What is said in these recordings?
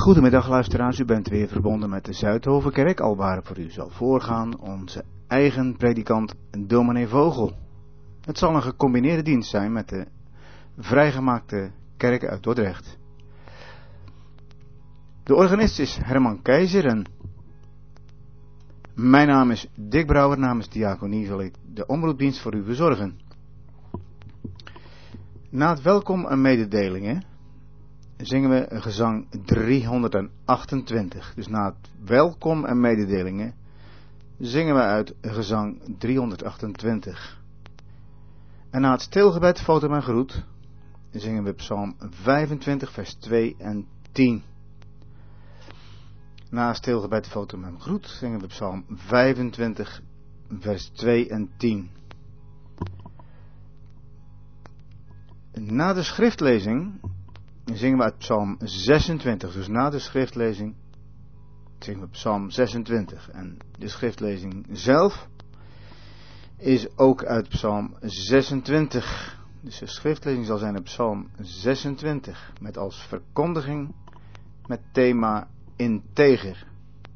Goedemiddag luisteraars, u bent weer verbonden met de Zuidhovenkerk, alwaar voor u zal voorgaan onze eigen predikant dominee Vogel. Het zal een gecombineerde dienst zijn met de vrijgemaakte kerk uit Dordrecht. De organist is Herman Keizer en mijn naam is Dick Brouwer. Namens Diaconie zal ik de omroepdienst voor u verzorgen. Na het welkom en mededelingen zingen we gezang 328. Dus na het welkom en mededelingen zingen we uit gezang 328. En na het stilgebed, foto en groet, zingen we psalm 25 vers 2 en 10. Na het stilgebed, foto en groet, zingen we psalm 25 vers 2 en 10. Na de schriftlezing zingen we uit psalm 26. Dus na de schriftlezing zingen we psalm 26. En de schriftlezing zelf is ook uit psalm 26. Dus de schriftlezing zal zijn uit psalm 26. Met als verkondiging met thema integer.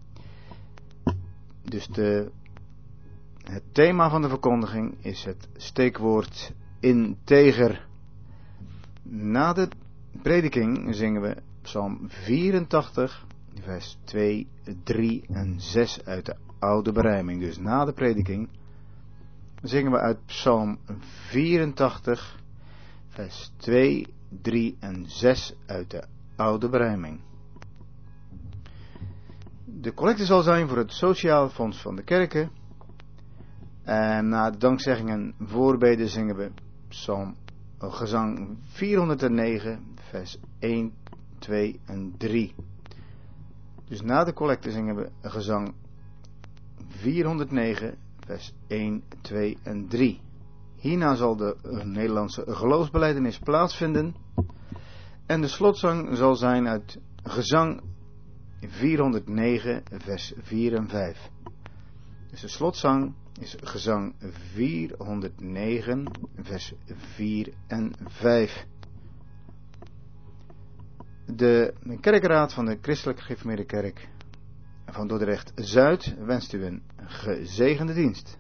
Dus het thema van de verkondiging is het steekwoord integer. Na de prediking zingen we psalm 84, vers 2, 3 en 6 uit de oude berijming. Dus na de prediking zingen we uit psalm 84, vers 2, 3 en 6 uit de oude berijming. De collecte zal zijn voor het Sociaal Fonds van de Kerken. En na de dankzeggingen en voorbeden zingen we gezang 409, vers 1, 2 en 3. Dus na de collecte zingen we gezang 409, vers 1, 2 en 3. Hierna zal de Nederlandse geloofsbelijdenis plaatsvinden. En de slotzang zal zijn uit gezang 409, vers 4 en 5. Dus de slotzang is gezang 409, vers 4 en 5. De kerkraad van de Christelijk Gereformeerde Kerk van Dordrecht Zuid wenst u een gezegende dienst.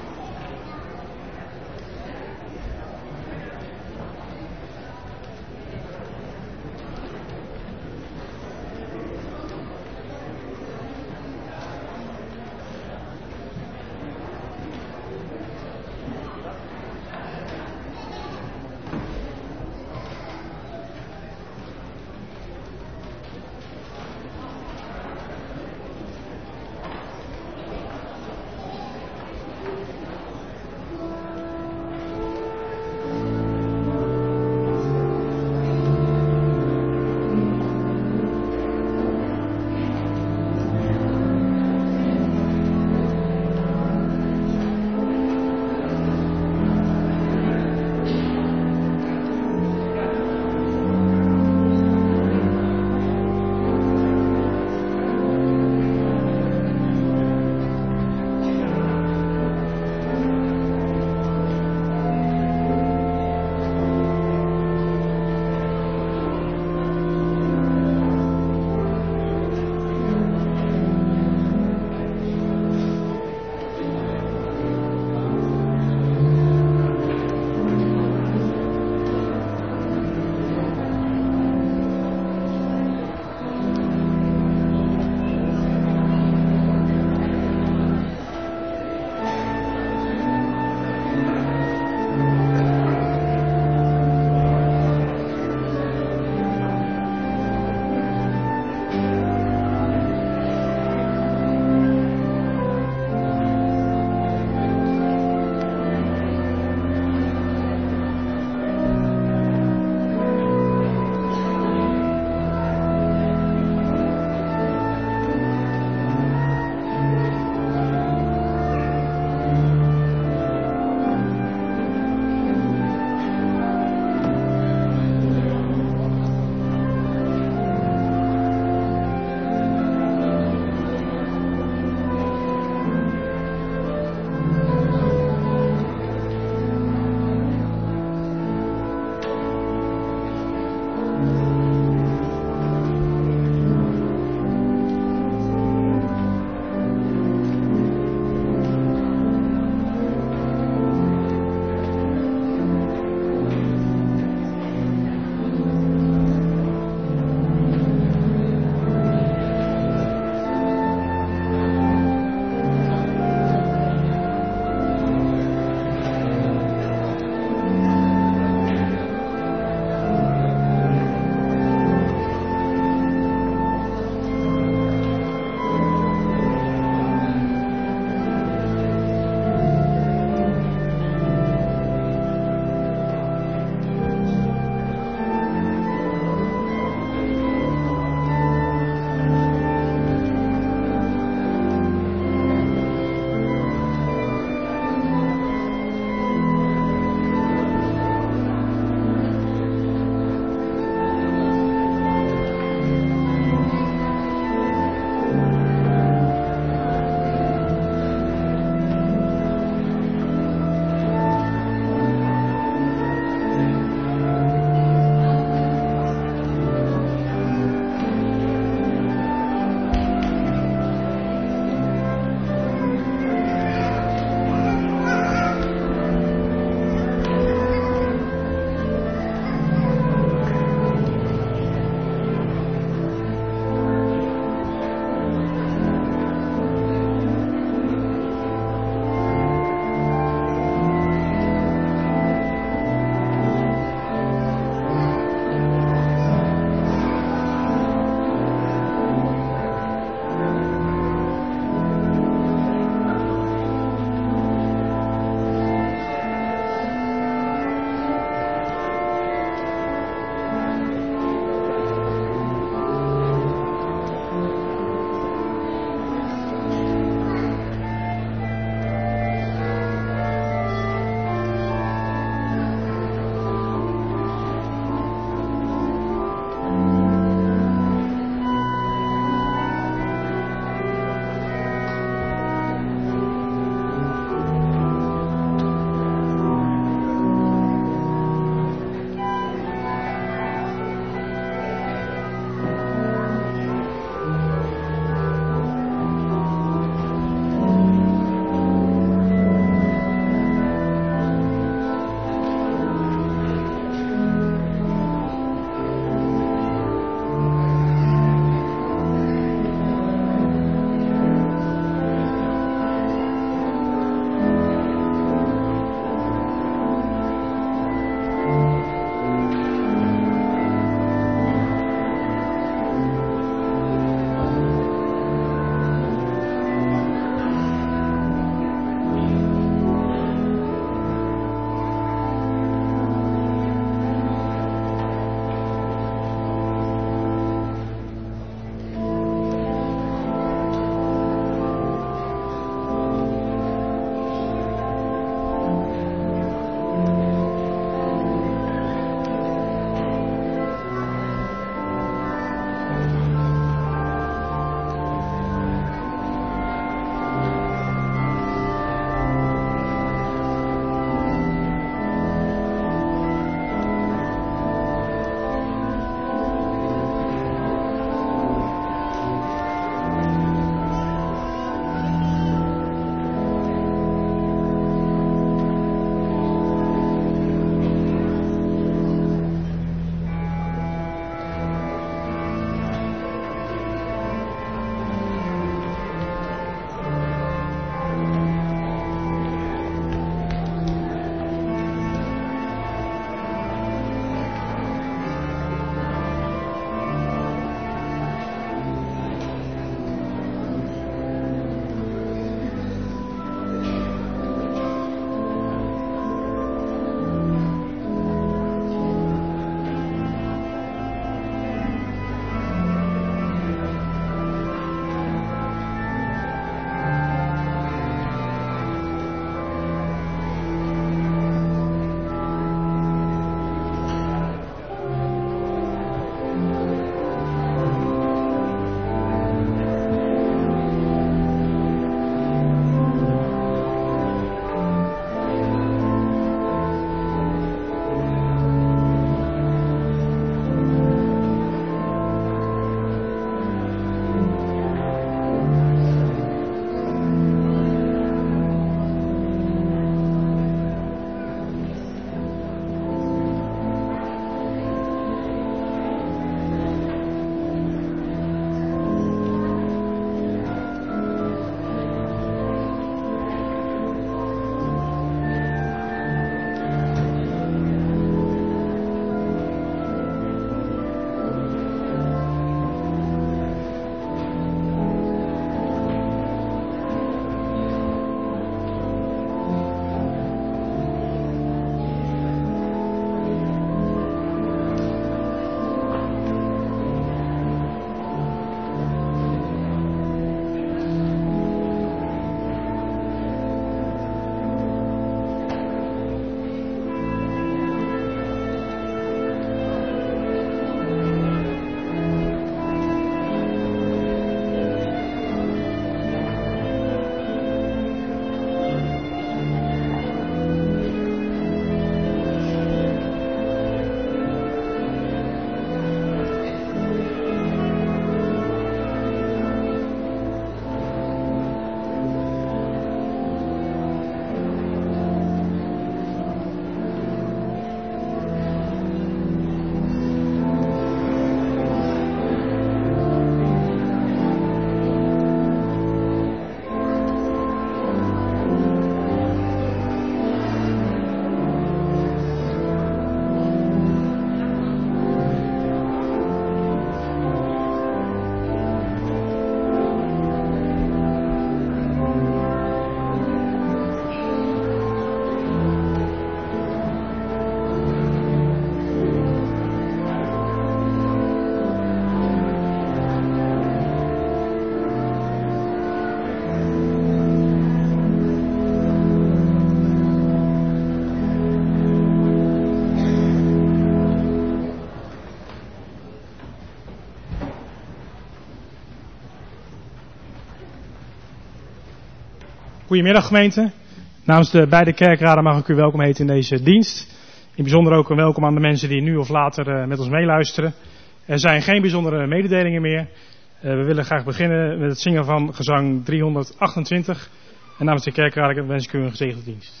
Goedemiddag gemeente. Namens de beide kerkraden mag ik u welkom heten in deze dienst. In bijzonder ook een welkom aan de mensen die nu of later met ons meeluisteren. Er zijn geen bijzondere mededelingen meer. We willen graag beginnen met het zingen van gezang 328. En namens de kerkraden wens ik u een gezegende dienst.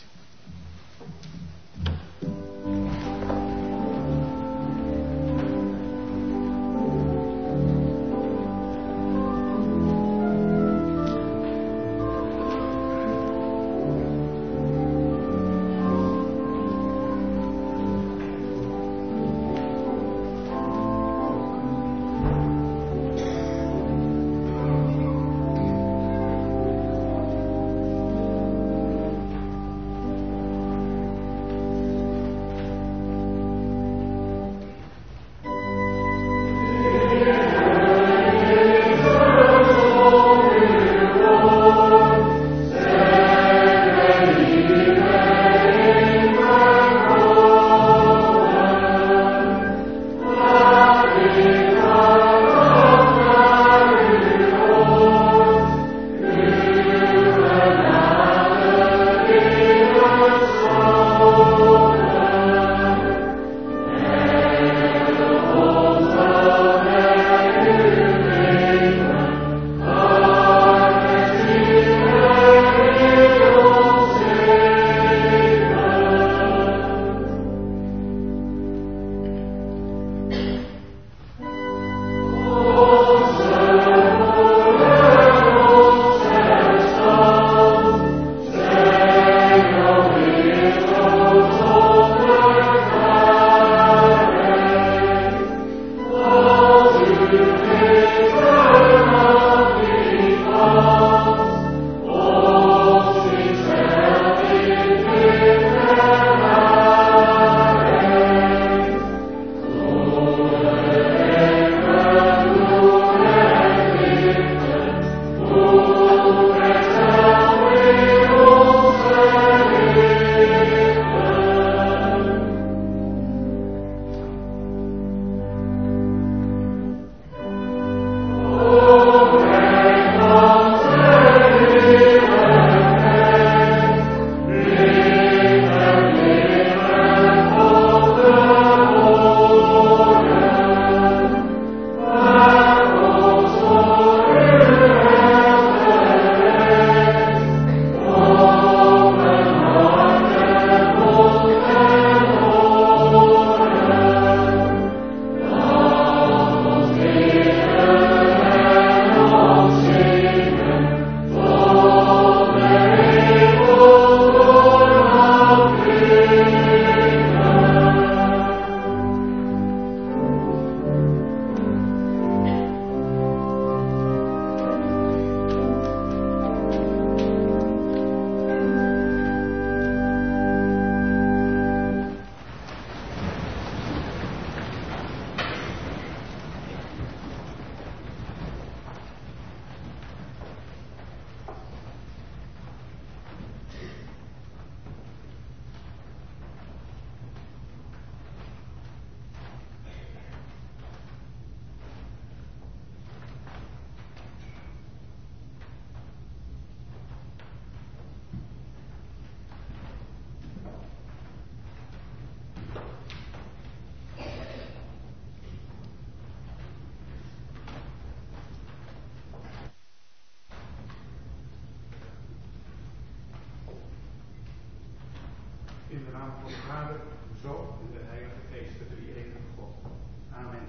In de naam van de Vader, de Zoon en de Heilige Geest, de drie-enige God. Amen.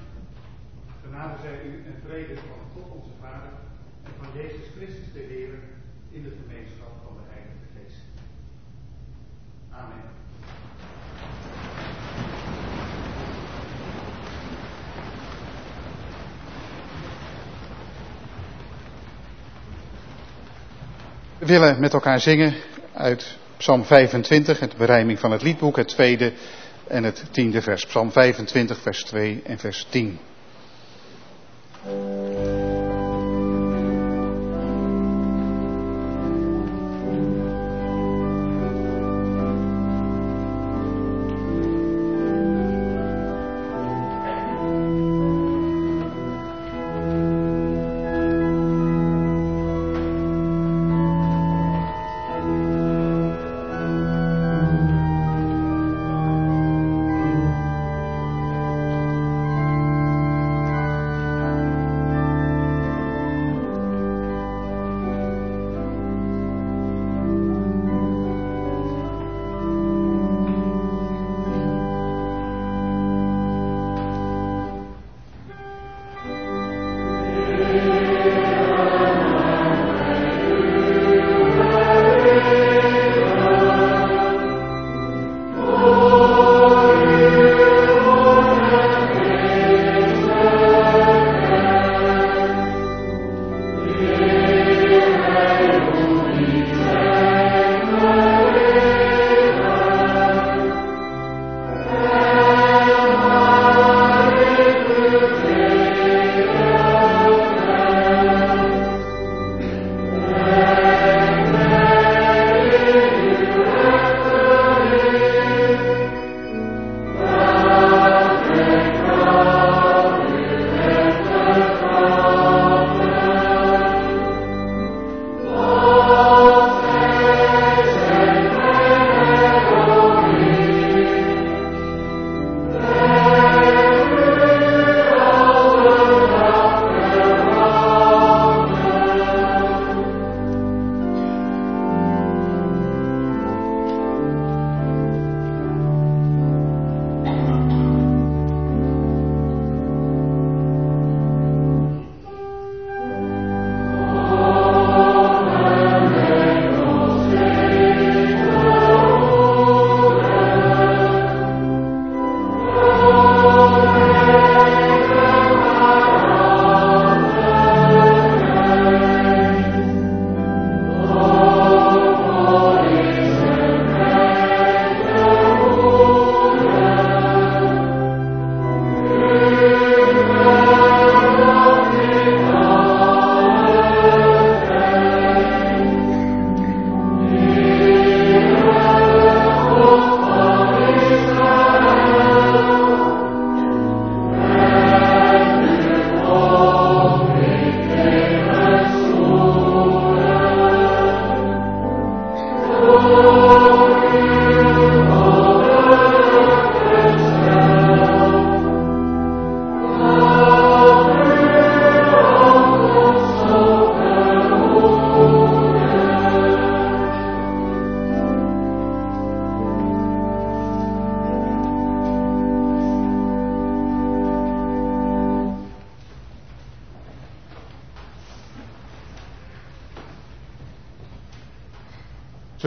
Genade zij u en vrede van God onze Vader en van Jezus Christus de Heer in de gemeenschap van de Heilige Geest. Amen. We willen met elkaar zingen uit Psalm 25, het berijming van het liedboek, het tweede en het 10e vers. Psalm 25, vers 2 en vers 10.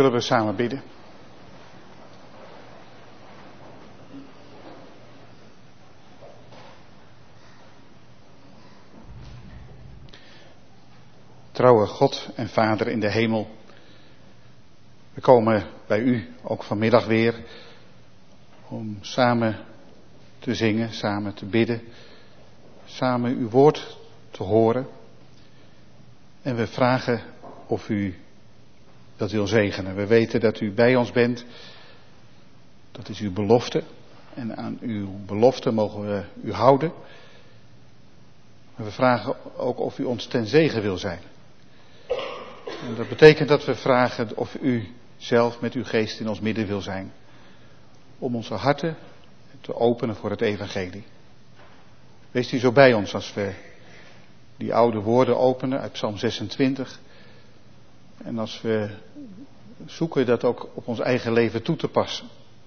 zullen we samen bidden. Trouwe God en Vader in de hemel, we komen bij u ook vanmiddag weer om samen te zingen, samen te bidden, samen uw woord te horen. En we vragen of u dat wil zegenen. We weten dat u bij ons bent. Dat is uw belofte. En aan uw belofte mogen we u houden. Maar we vragen ook of u ons ten zegen wil zijn. En dat betekent dat we vragen of u zelf met uw geest in ons midden wil zijn. Om onze harten te openen voor het evangelie. Wees u zo bij ons als we die oude woorden openen uit Psalm 26. En als we zoeken dat ook op ons eigen leven toe te passen.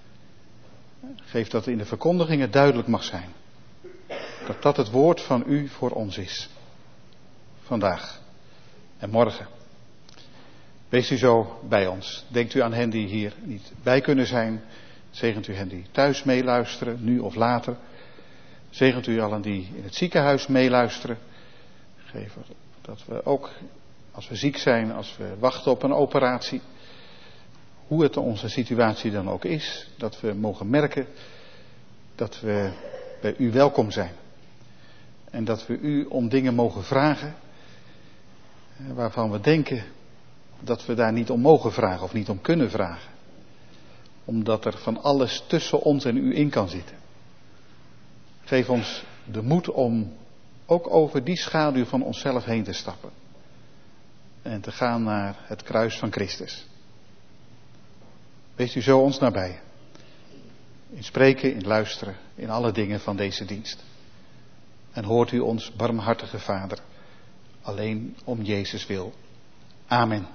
Geef dat in de verkondigingen duidelijk mag zijn. Dat dat het woord van u voor ons is. Vandaag en morgen. Wees u zo bij ons. Denkt u aan hen die hier niet bij kunnen zijn. Zegent u hen die thuis meeluisteren, nu of later. Zegent u allen die in het ziekenhuis meeluisteren. Geef dat we ook, als we ziek zijn, als we wachten op een operatie, hoe het onze situatie dan ook is, dat we mogen merken dat we bij u welkom zijn. En dat we u om dingen mogen vragen waarvan we denken dat we daar niet om mogen vragen of niet om kunnen vragen. Omdat er van alles tussen ons en u in kan zitten. Geef ons de moed om ook over die schaduw van onszelf heen te stappen. En te gaan naar het kruis van Christus. Wees u zo ons nabij. In spreken, in luisteren, in alle dingen van deze dienst. En hoort u ons, barmhartige Vader, alleen om Jezus wil. Amen.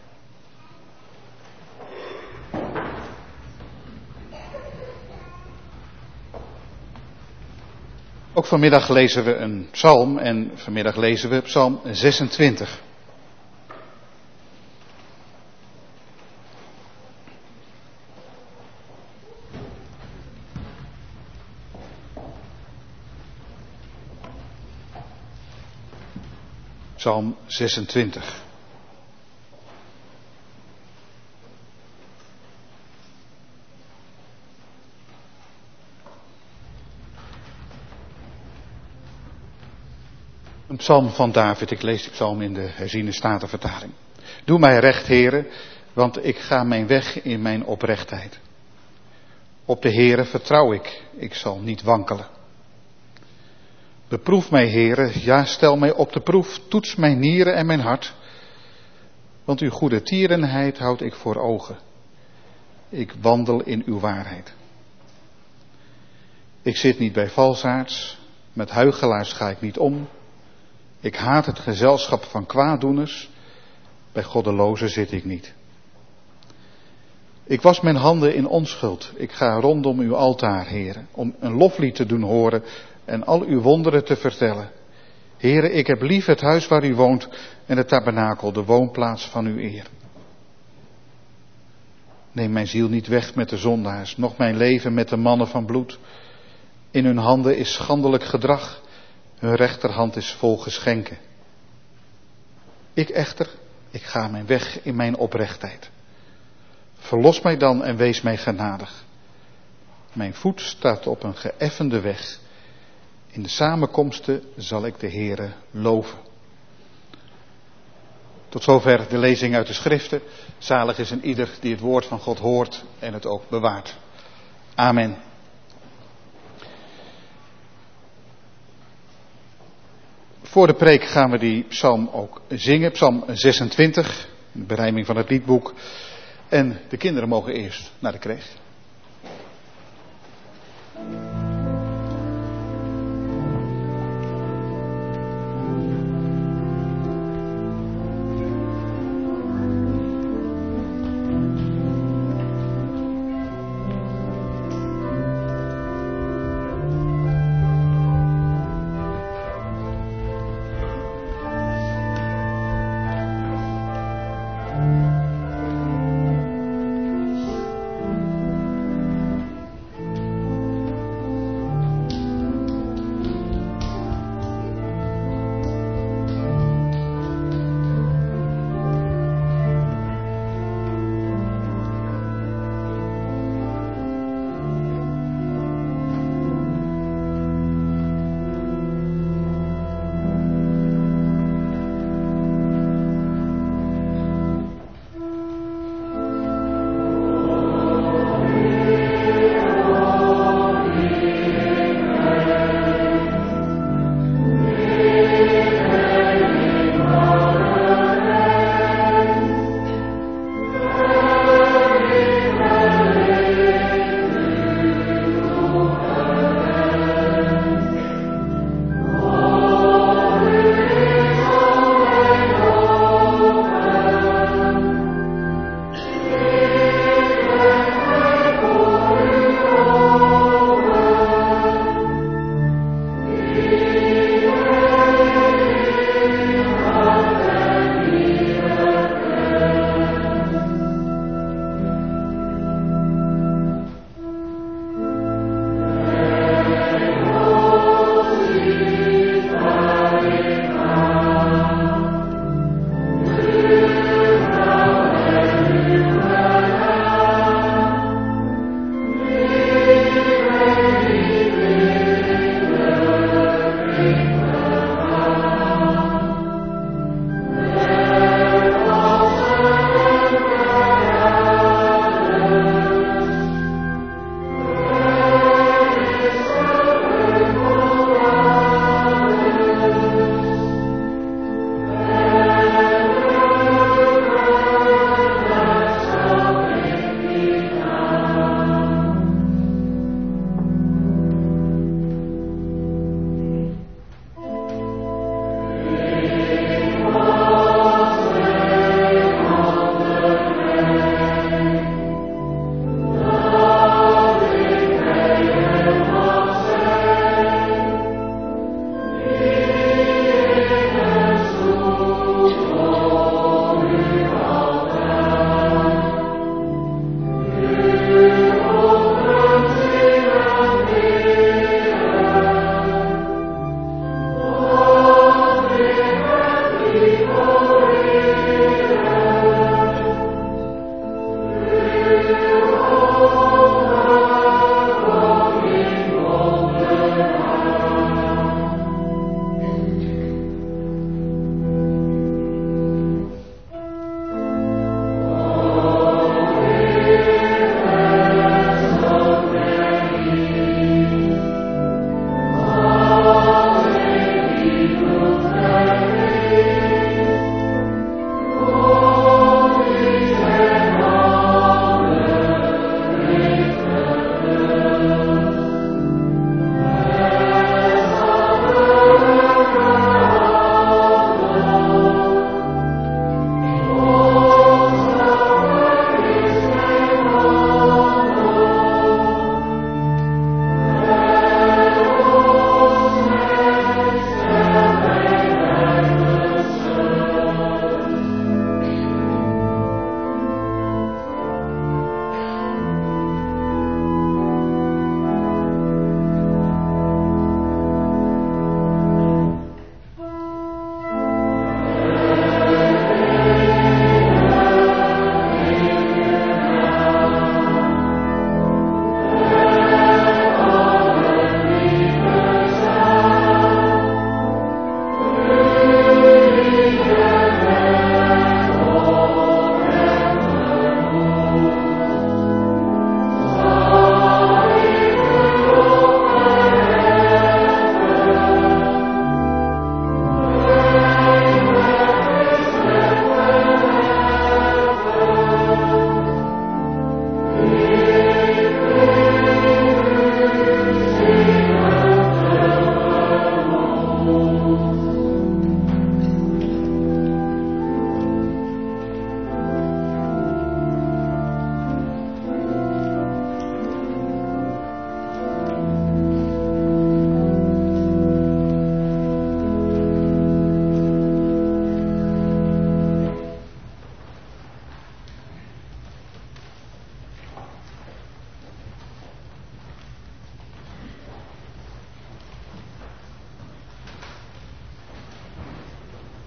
Ook vanmiddag lezen we een psalm en vanmiddag lezen we psalm 26. Psalm 26. Een psalm van David. Ik lees die psalm in de herziene statenvertaling. Doe mij recht, Heere, want ik ga mijn weg in mijn oprechtheid. Op de Heere vertrouw ik zal niet wankelen. Beproef mij, Heere, ja, stel mij op de proef, toets mijn nieren en mijn hart. Want uw goede tierenheid houd ik voor ogen. Ik wandel in uw waarheid. Ik zit niet bij valsaards, met huichelaars ga ik niet om. Ik haat het gezelschap van kwaaddoeners, bij goddelozen zit ik niet. Ik was mijn handen in onschuld, ik ga rondom uw altaar, Heere, om een loflied te doen horen en al uw wonderen te vertellen. Heere, ik heb lief het huis waar u woont en de tabernakel, de woonplaats van uw eer. Neem mijn ziel niet weg met de zondaars, noch mijn leven met de mannen van bloed. In hun handen is schandelijk gedrag, hun rechterhand is vol geschenken. Ik echter, ik ga mijn weg in mijn oprechtheid. Verlos mij dan en wees mij genadig. Mijn voet staat op een geëffende weg. In de samenkomsten zal ik de Heere loven. Tot zover de lezing uit de schriften. Zalig is een ieder die het woord van God hoort en het ook bewaart. Amen. Voor de preek gaan we die psalm ook zingen. Psalm 26, de berijming van het liedboek. En de kinderen mogen eerst naar de kreeg.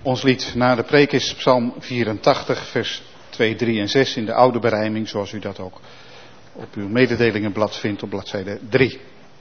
Ons lied na de preek is Psalm 84, vers 2, 3 en 6 in de oude berijming, zoals u dat ook op uw mededelingenblad vindt op bladzijde 3.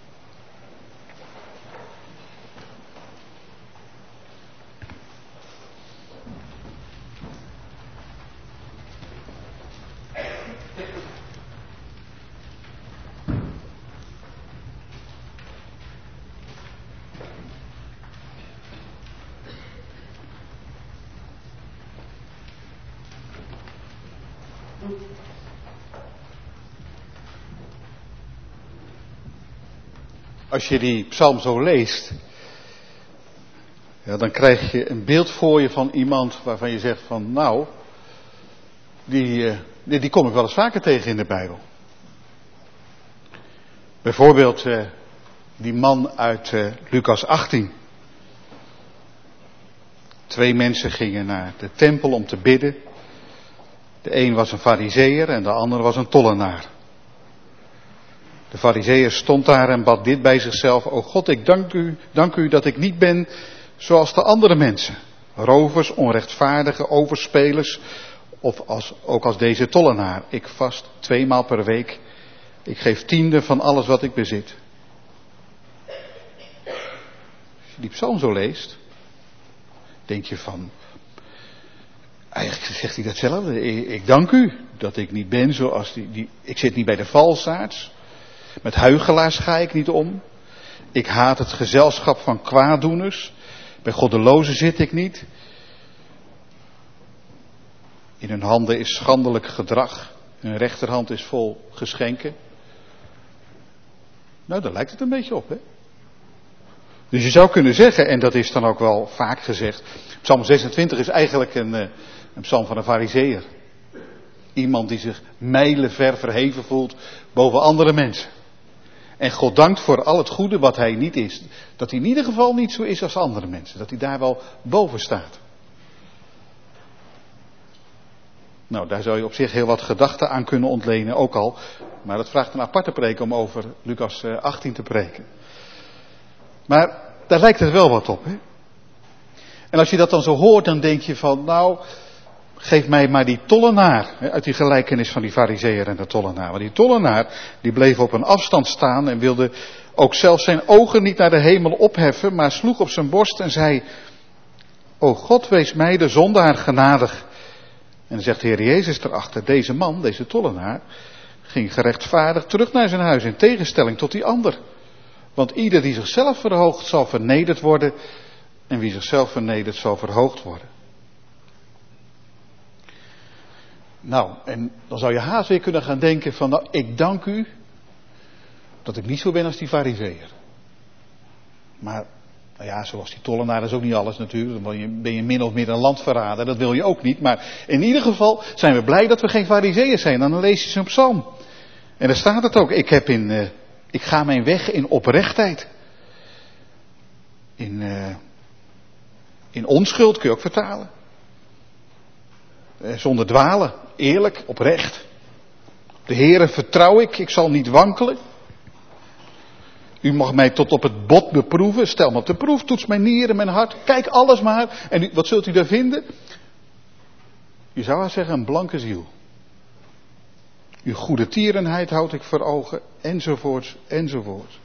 Als je die psalm zo leest, ja, dan krijg je een beeld voor je van iemand waarvan je zegt van nou, die kom ik wel eens vaker tegen in de Bijbel. Bijvoorbeeld die man uit Lucas 18. 2 mensen gingen naar de tempel om te bidden. De een was een farizeeër en de ander was een tollenaar. De farizeeër stond daar en bad dit bij zichzelf. O God, ik dank u dat ik niet ben zoals de andere mensen. Rovers, onrechtvaardigen, overspelers. Of ook als deze tollenaar. Ik vast 2 maal per week. Ik geef 10e van alles wat ik bezit. Als je die psalm zo leest, denk je van, eigenlijk zegt hij datzelfde. Ik dank u dat ik niet ben zoals ik zit niet bij de valsaards. Met huichelaars ga ik niet om. Ik haat het gezelschap van kwaaddoeners. Bij goddelozen zit ik niet. In hun handen is schandelijk gedrag. Hun rechterhand is vol geschenken. Nou, daar lijkt het een beetje op, hè? Dus je zou kunnen zeggen, en dat is dan ook wel vaak gezegd, Psalm 26 is eigenlijk een psalm van een farizeeër. Iemand die zich mijlenver verheven voelt boven andere mensen. En God dankt voor al het goede wat hij niet is. Dat hij in ieder geval niet zo is als andere mensen. Dat hij daar wel boven staat. Nou, daar zou je op zich heel wat gedachten aan kunnen ontlenen, ook al. Maar dat vraagt een aparte preek om over Lucas 18 te preken. Maar daar lijkt het wel wat op, hè? En als je dat dan zo hoort, dan denk je van, nou, geef mij maar die tollenaar, hè, uit die gelijkenis van die farizeeër en de tollenaar. Want die tollenaar, die bleef op een afstand staan en wilde ook zelfs zijn ogen niet naar de hemel opheffen, maar sloeg op zijn borst en zei, o God, wees mij de zondaar genadig. En dan zegt de Heer Jezus erachter, deze man, deze tollenaar, ging gerechtvaardigd terug naar zijn huis in tegenstelling tot die ander. Want ieder die zichzelf verhoogt zal vernederd worden en wie zichzelf vernedert zal verhoogd worden. Nou, en dan zou je haast weer kunnen gaan denken van, nou, ik dank u dat ik niet zo ben als die farizeeër. Maar, nou ja, zoals die tollenaar is ook niet alles natuurlijk. Dan ben je min of meer een landverrader, dat wil je ook niet. Maar in ieder geval zijn we blij dat we geen farizeeërs zijn. Dan lees je zo'n psalm. En daar staat het ook, ik ga mijn weg in oprechtheid. In onschuld kun je ook vertalen. Zonder dwalen, eerlijk, oprecht. De Heere vertrouw ik zal niet wankelen. U mag mij tot op het bot beproeven, stel me op de proef, toets mijn nieren, mijn hart, kijk alles maar. En wat zult u daar vinden? Je zou haast zeggen, een blanke ziel. Uw goede tierenheid houd ik voor ogen, enzovoorts, enzovoorts.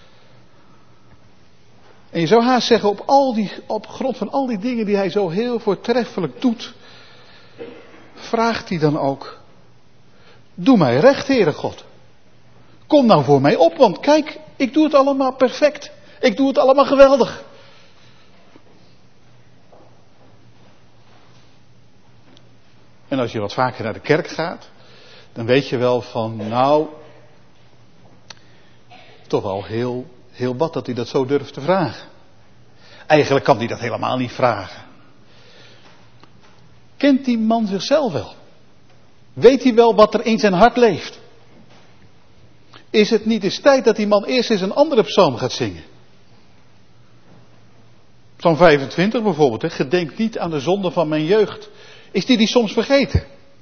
En je zou haast zeggen, op grond van al die dingen die hij zo heel voortreffelijk doet, vraagt hij dan ook, doe mij recht, Heere God. Kom nou voor mij op, want kijk, ik doe het allemaal perfect. Ik doe het allemaal geweldig. En als je wat vaker naar de kerk gaat, dan weet je wel van, nou, toch wel heel wat dat hij dat zo durft te vragen. Eigenlijk kan hij dat helemaal niet vragen. Kent die man zichzelf wel? Weet hij wel wat er in zijn hart leeft? Is het niet eens tijd dat die man eerst eens een andere psalm gaat zingen? Psalm 25 bijvoorbeeld, hè? Gedenk niet aan de zonde van mijn jeugd. Is die soms vergeten?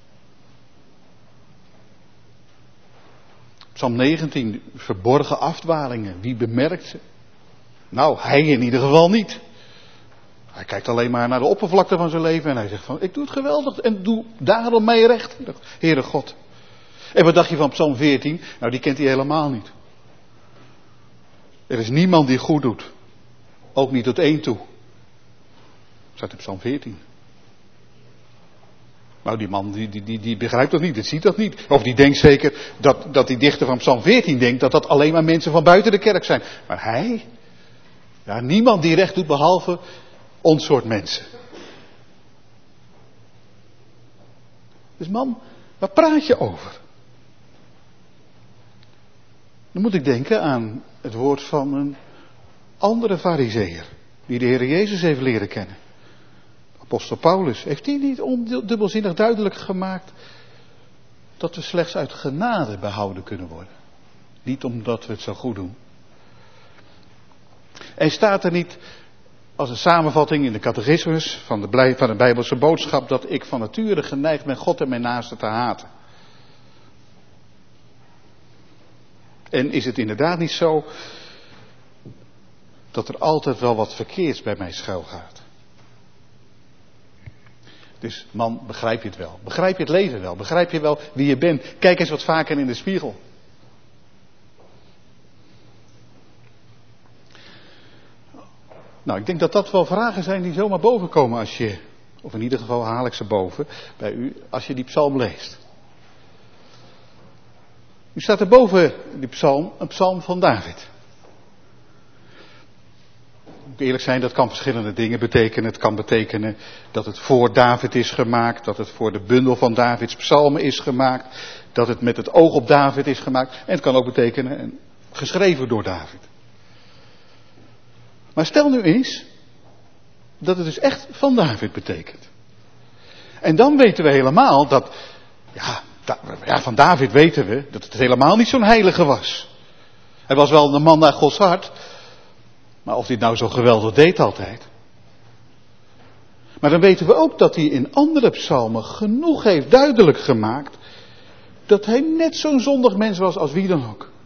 Psalm 19, verborgen afdwalingen. Wie bemerkt ze? Nou, hij in ieder geval niet. Hij kijkt alleen maar naar de oppervlakte van zijn leven en hij zegt van, ik doe het geweldig en doe daarom mij recht, Heere God. En wat dacht je van Psalm 14? Nou, die kent hij helemaal niet. Er is niemand die goed doet. Ook niet tot één toe. Staat in Psalm 14. Nou, die man die begrijpt dat niet, die ziet dat niet. Of die denkt zeker dat die dichter van Psalm 14 denkt dat dat alleen maar mensen van buiten de kerk zijn. Maar hij, ja, niemand die recht doet behalve ons soort mensen. Dus man, waar praat je over? Dan moet ik denken aan het woord van een andere farizeeër, die de Heer Jezus heeft leren kennen. Apostel Paulus, heeft hij niet ondubbelzinnig duidelijk gemaakt dat we slechts uit genade behouden kunnen worden? Niet omdat we het zo goed doen. En staat er niet als een samenvatting in de catechismus van de Bijbelse boodschap dat ik van nature geneigd ben God en mijn naaste te haten? En is het inderdaad niet zo dat er altijd wel wat verkeerds bij mij schuil gaat? Dus man, begrijp je het wel? Begrijp je het leven wel? Begrijp je wel wie je bent? Kijk eens wat vaker in de spiegel. Nou, ik denk dat dat wel vragen zijn die zomaar boven komen als je, of in ieder geval haal ik ze boven bij u, als je die psalm leest. Nu staat er boven die psalm een psalm van David. Moet eerlijk zijn, dat kan verschillende dingen betekenen. Het kan betekenen dat het voor David is gemaakt, dat het voor de bundel van Davids psalmen is gemaakt, dat het met het oog op David is gemaakt. En het kan ook betekenen geschreven door David. Maar stel nu eens dat het dus echt van David betekent. En dan weten we helemaal dat, van David weten we dat het helemaal niet zo'n heilige was. Hij was wel een man naar Gods hart, maar of hij het nou zo geweldig deed altijd. Maar dan weten we ook dat hij in andere psalmen genoeg heeft duidelijk gemaakt dat hij net zo'n zondig mens was als wie dan ook.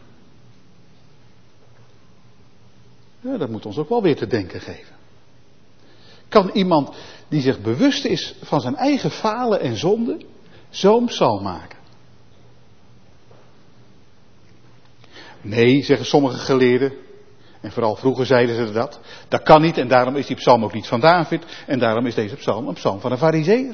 Ja, dat moet ons ook wel weer te denken geven. Kan iemand die zich bewust is van zijn eigen falen en zonde zo'n psalm maken? Nee, zeggen sommige geleerden, en vooral vroeger zeiden ze dat. Dat kan niet en daarom is die psalm ook niet van David en daarom is deze psalm een psalm van een farizeeër.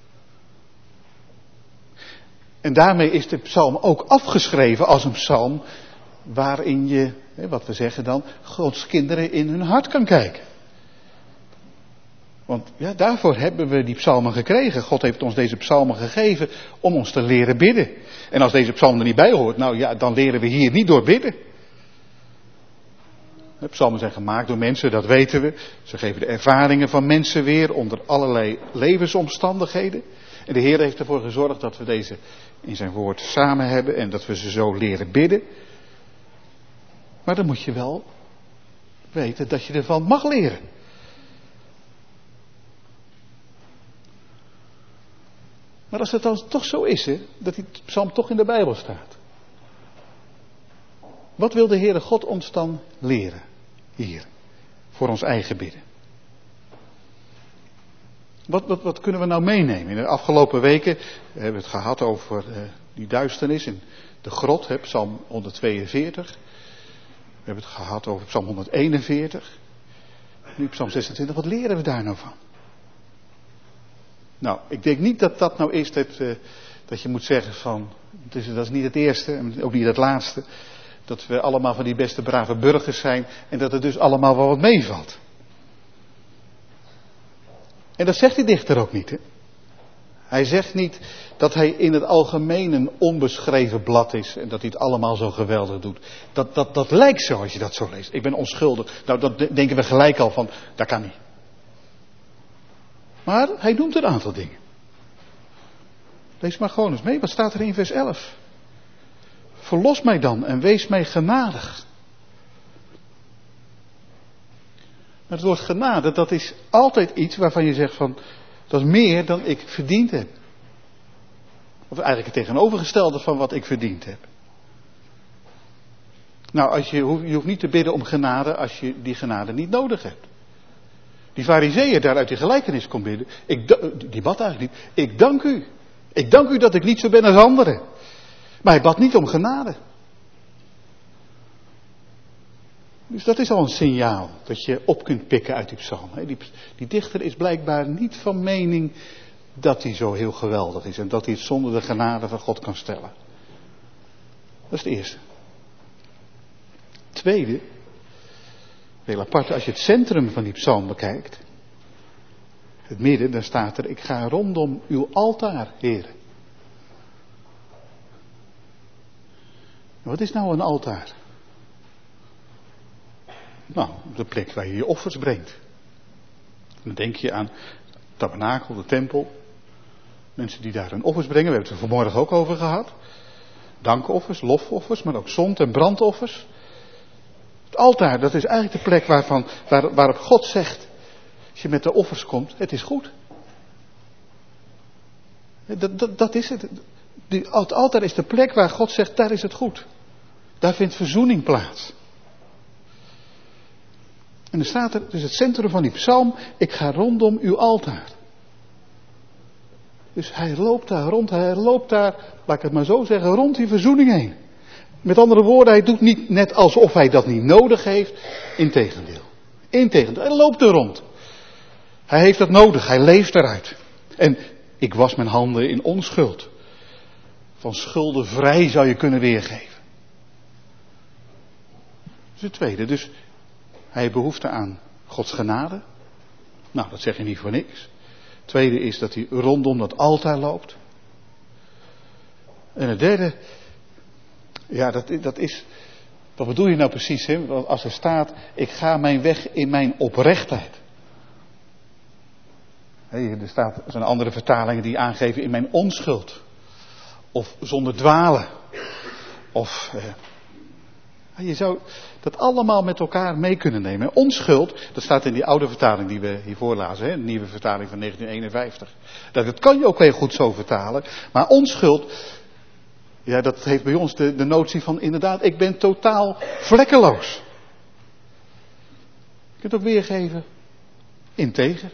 En daarmee is de psalm ook afgeschreven als een psalm waarin je, wat we zeggen dan, Gods kinderen in hun hart kan kijken. Want ja, daarvoor hebben we die psalmen gekregen. God heeft ons deze psalmen gegeven om ons te leren bidden. En als deze psalm er niet bij hoort, nou ja, dan leren we hier niet door bidden. De psalmen zijn gemaakt door mensen, dat weten we. Ze geven de ervaringen van mensen weer onder allerlei levensomstandigheden. En de Heer heeft ervoor gezorgd dat we deze in zijn woord samen hebben en dat we ze zo leren bidden. Maar dan moet je wel weten dat je ervan mag leren. Maar als het dan toch zo is, dat die psalm toch in de Bijbel staat. Wat wil de Heere God ons dan leren hier? Voor ons eigen bidden. Wat kunnen we nou meenemen? In de afgelopen weken hebben we het gehad over die duisternis in de grot, psalm 142. We hebben het gehad over psalm 141. Nu psalm 26, wat leren we daar nou van? Nou, ik denk niet dat dat nou is dat je moet zeggen van, dat is niet het eerste en ook niet het laatste. Dat we allemaal van die beste brave burgers zijn en dat het dus allemaal wel wat meevalt. En dat zegt die dichter ook niet, hè? Hij zegt niet dat hij in het algemeen een onbeschreven blad is en dat hij het allemaal zo geweldig doet. Dat lijkt zo als je dat zo leest. Ik ben onschuldig. Nou, dat denken we gelijk al van, dat kan niet. Maar hij noemt een aantal dingen. Lees maar gewoon eens mee, wat staat er in vers 11? Verlos mij dan en wees mij genadig. Het woord genade, dat is altijd iets waarvan je zegt van, dat is meer dan ik verdiend heb. Of eigenlijk het tegenovergestelde van wat ik verdiend heb. Nou, je hoeft niet te bidden om genade als je die genade niet nodig hebt. Die farizeeën daar uit die gelijkenis komt bidden. Die bad eigenlijk niet. Ik dank u. Ik dank u dat ik niet zo ben als anderen. Maar hij bad niet om genade. Dus dat is al een signaal dat je op kunt pikken uit die psalm. Die dichter is blijkbaar niet van mening dat hij zo heel geweldig is. En dat hij het zonder de genade van God kan stellen. Dat is het eerste. Tweede, heel apart, als je het centrum van die psalm bekijkt. Het midden, dan staat er, ik ga rondom uw altaar, Heer. Wat is nou een altaar? Nou, de plek waar je je offers brengt. Dan denk je aan het tabernakel, de tempel. Mensen die daar hun offers brengen, we hebben het er vanmorgen ook over gehad. Dankoffers, lofoffers, maar ook zond- en brandoffers. Het altaar, dat is eigenlijk de plek waarop God zegt, als je met de offers komt, het is goed. Dat is het. Het altaar is de plek waar God zegt, daar is het goed. Daar vindt verzoening plaats. En er staat er, dus het centrum van die psalm, ik ga rondom uw altaar. Dus hij loopt daar rond, laat ik het maar zo zeggen, rond die verzoening heen. Met andere woorden, hij doet niet net alsof hij dat niet nodig heeft. Integendeel, hij loopt er rond. Hij heeft dat nodig, hij leeft eruit. En ik was mijn handen in onschuld. Van schulden vrij zou je kunnen weergeven. Dat is het tweede, dus hij heeft behoefte aan Gods genade. Nou, dat zeg je niet voor niks. Het tweede is dat hij rondom dat altaar loopt. En het derde, ja, dat is, wat bedoel je nou precies, hè? Als er staat, ik ga mijn weg in mijn oprechtheid. Er zijn andere vertalingen die aangeven in mijn onschuld. Of zonder dwalen. Of, je zou dat allemaal met elkaar mee kunnen nemen. Onschuld, dat staat in die oude vertaling die we hiervoor lazen, hè? Een nieuwe vertaling van 1951. Dat kan je ook heel goed zo vertalen. Maar onschuld, ja, dat heeft bij ons de notie van inderdaad, ik ben totaal vlekkeloos. Je kunt ook weergeven, integer.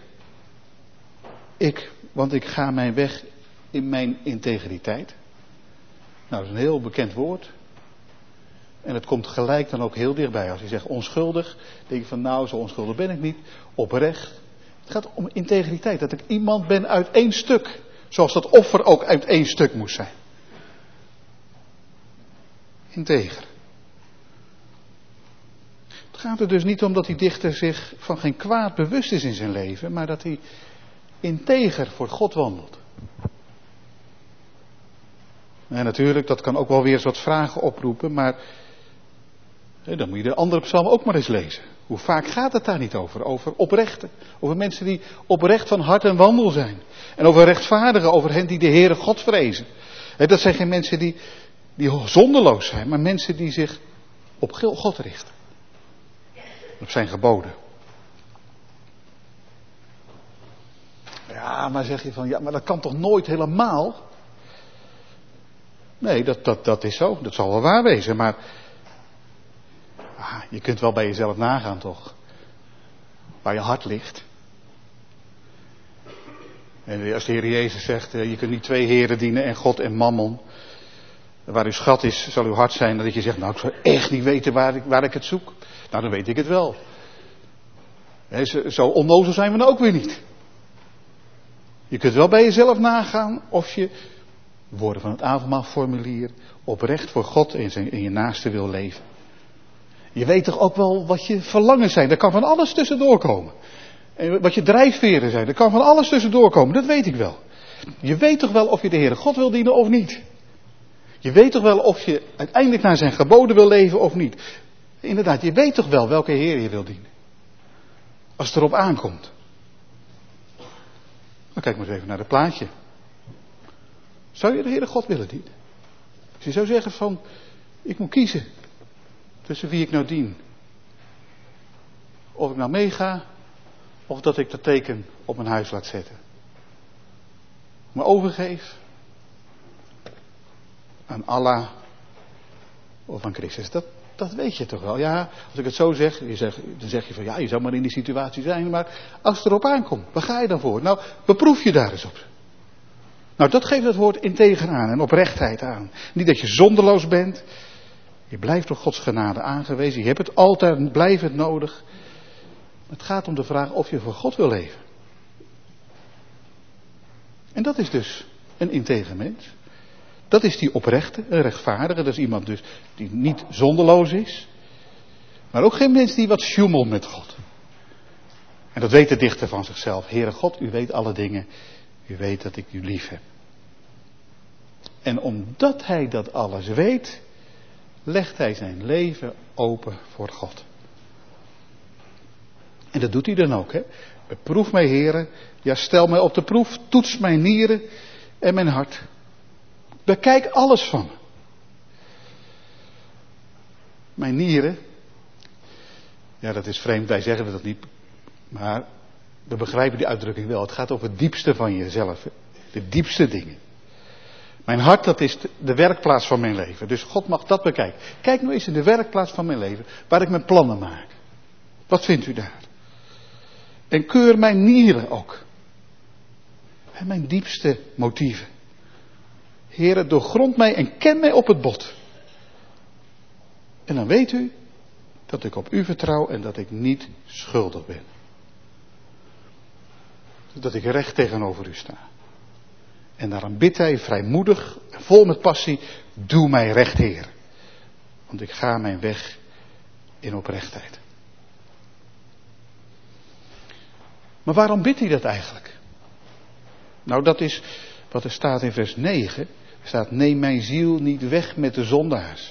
Want ik ga mijn weg in mijn integriteit. Nou, dat is een heel bekend woord. En het komt gelijk dan ook heel dichtbij. Als je zegt onschuldig, denk je van nou, zo onschuldig ben ik niet. Oprecht. Het gaat om integriteit. Dat ik iemand ben uit één stuk. Zoals dat offer ook uit één stuk moest zijn. Integer. Het gaat er dus niet om dat die dichter zich van geen kwaad bewust is in zijn leven. Maar dat hij integer voor God wandelt. En natuurlijk, dat kan ook wel weer eens wat vragen oproepen. Maar dan moet je de andere psalm ook maar eens lezen. Hoe vaak gaat het daar niet over? Over oprechten. Over mensen die oprecht van hart en wandel zijn. En over rechtvaardigen, over hen die de Heere God vrezen. Dat zijn geen mensen die zonderloos zijn. Maar mensen die zich op God richten. Op zijn geboden. Ja, maar zeg je van, ja, maar dat kan toch nooit helemaal? Nee, dat is zo. Dat zal wel waar wezen. Maar je kunt wel bij jezelf nagaan, toch? Waar je hart ligt. En als de Heer Jezus zegt, je kunt niet twee heren dienen en God en mammon. Waar uw schat is, zal uw hart zijn. Dat je zegt, nou, ik zou echt niet weten waar ik het zoek. Nou, dan weet ik het wel. Zo onnozel zijn we nou ook weer niet. Je kunt wel bij jezelf nagaan of je, woorden van het avondmaalformulier, oprecht voor God en je naaste wil leven. Je weet toch ook wel wat je verlangen zijn. Er kan van alles tussendoor komen. En wat je drijfveren zijn. Er kan van alles tussendoor komen. Dat weet ik wel. Je weet toch wel of je de Heere God wil dienen of niet. Je weet toch wel of je uiteindelijk naar zijn geboden wil leven of niet. Inderdaad, je weet toch wel welke Heer je wil dienen. Als het erop aankomt. Dan kijk maar eens even naar het plaatje. Zou je de Heere God willen dienen? Als je zou zeggen van, ik moet kiezen tussen wie ik nou dien. Of ik nou meega, of dat ik dat teken op mijn huis laat zetten. Me overgeef aan Allah of aan Christus. dat weet je toch wel. Ja, als ik het zo zeg, dan zeg je van ja, je zou maar in die situatie zijn. Maar als het erop aankomt, waar ga je dan voor? Nou, beproef je daar eens op. Nou, dat geeft het woord integer aan en oprechtheid aan. Niet dat je zonderloos bent. Je blijft door Gods genade aangewezen. Je hebt het altijd, blijft het nodig. Het gaat om de vraag of je voor God wil leven. En dat is dus een integer mens. Dat is die oprechte, een rechtvaardige. Dat is iemand dus die niet zonderloos is. Maar ook geen mens die wat sjoemelt met God. En dat weet de dichter van zichzelf. Heere God, u weet alle dingen. U weet dat ik u lief heb. En omdat hij dat alles weet, legt hij zijn leven open voor God. En dat doet hij dan ook. Hè? Beproef mij, Heere. Ja, stel mij op de proef. Toets mijn nieren en mijn hart. Bekijk alles van me. Mijn nieren. Ja, dat is vreemd. Wij zeggen dat niet. Maar we begrijpen die uitdrukking wel. Het gaat over het diepste van jezelf. Hè? De diepste dingen. Mijn hart, dat is de werkplaats van mijn leven. Dus God mag dat bekijken. Kijk nou eens in de werkplaats van mijn leven. Waar ik mijn plannen maak. Wat vindt u daar? En keur mijn nieren ook. En mijn diepste motieven. Heere, doorgrond mij en ken mij op het bot. En dan weet u dat ik op u vertrouw en dat ik niet schuldig ben. Dat ik recht tegenover u sta. En daarom bidt hij vrijmoedig, vol met passie, doe mij recht, Heer. Want ik ga mijn weg in oprechtheid. Maar waarom bidt hij dat eigenlijk? Nou, dat is wat er staat in vers 9. Er staat, neem mijn ziel niet weg met de zondaars.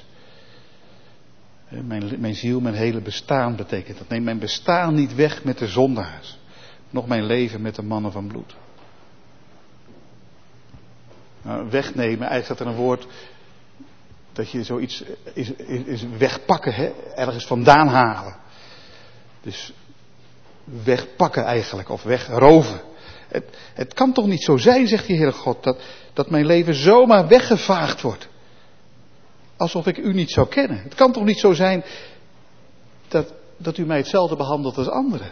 Mijn ziel, mijn hele bestaan betekent dat. Neem mijn bestaan niet weg met de zondaars. Nog mijn leven met de mannen van bloed. Nou, wegnemen, eigenlijk staat er een woord dat je zoiets is wegpakken, hè? Ergens vandaan halen. Dus wegpakken eigenlijk, of wegroven. Het kan toch niet zo zijn, zegt de Heere God, dat mijn leven zomaar weggevaagd wordt. Alsof ik u niet zou kennen. Het kan toch niet zo zijn dat u mij hetzelfde behandelt als anderen.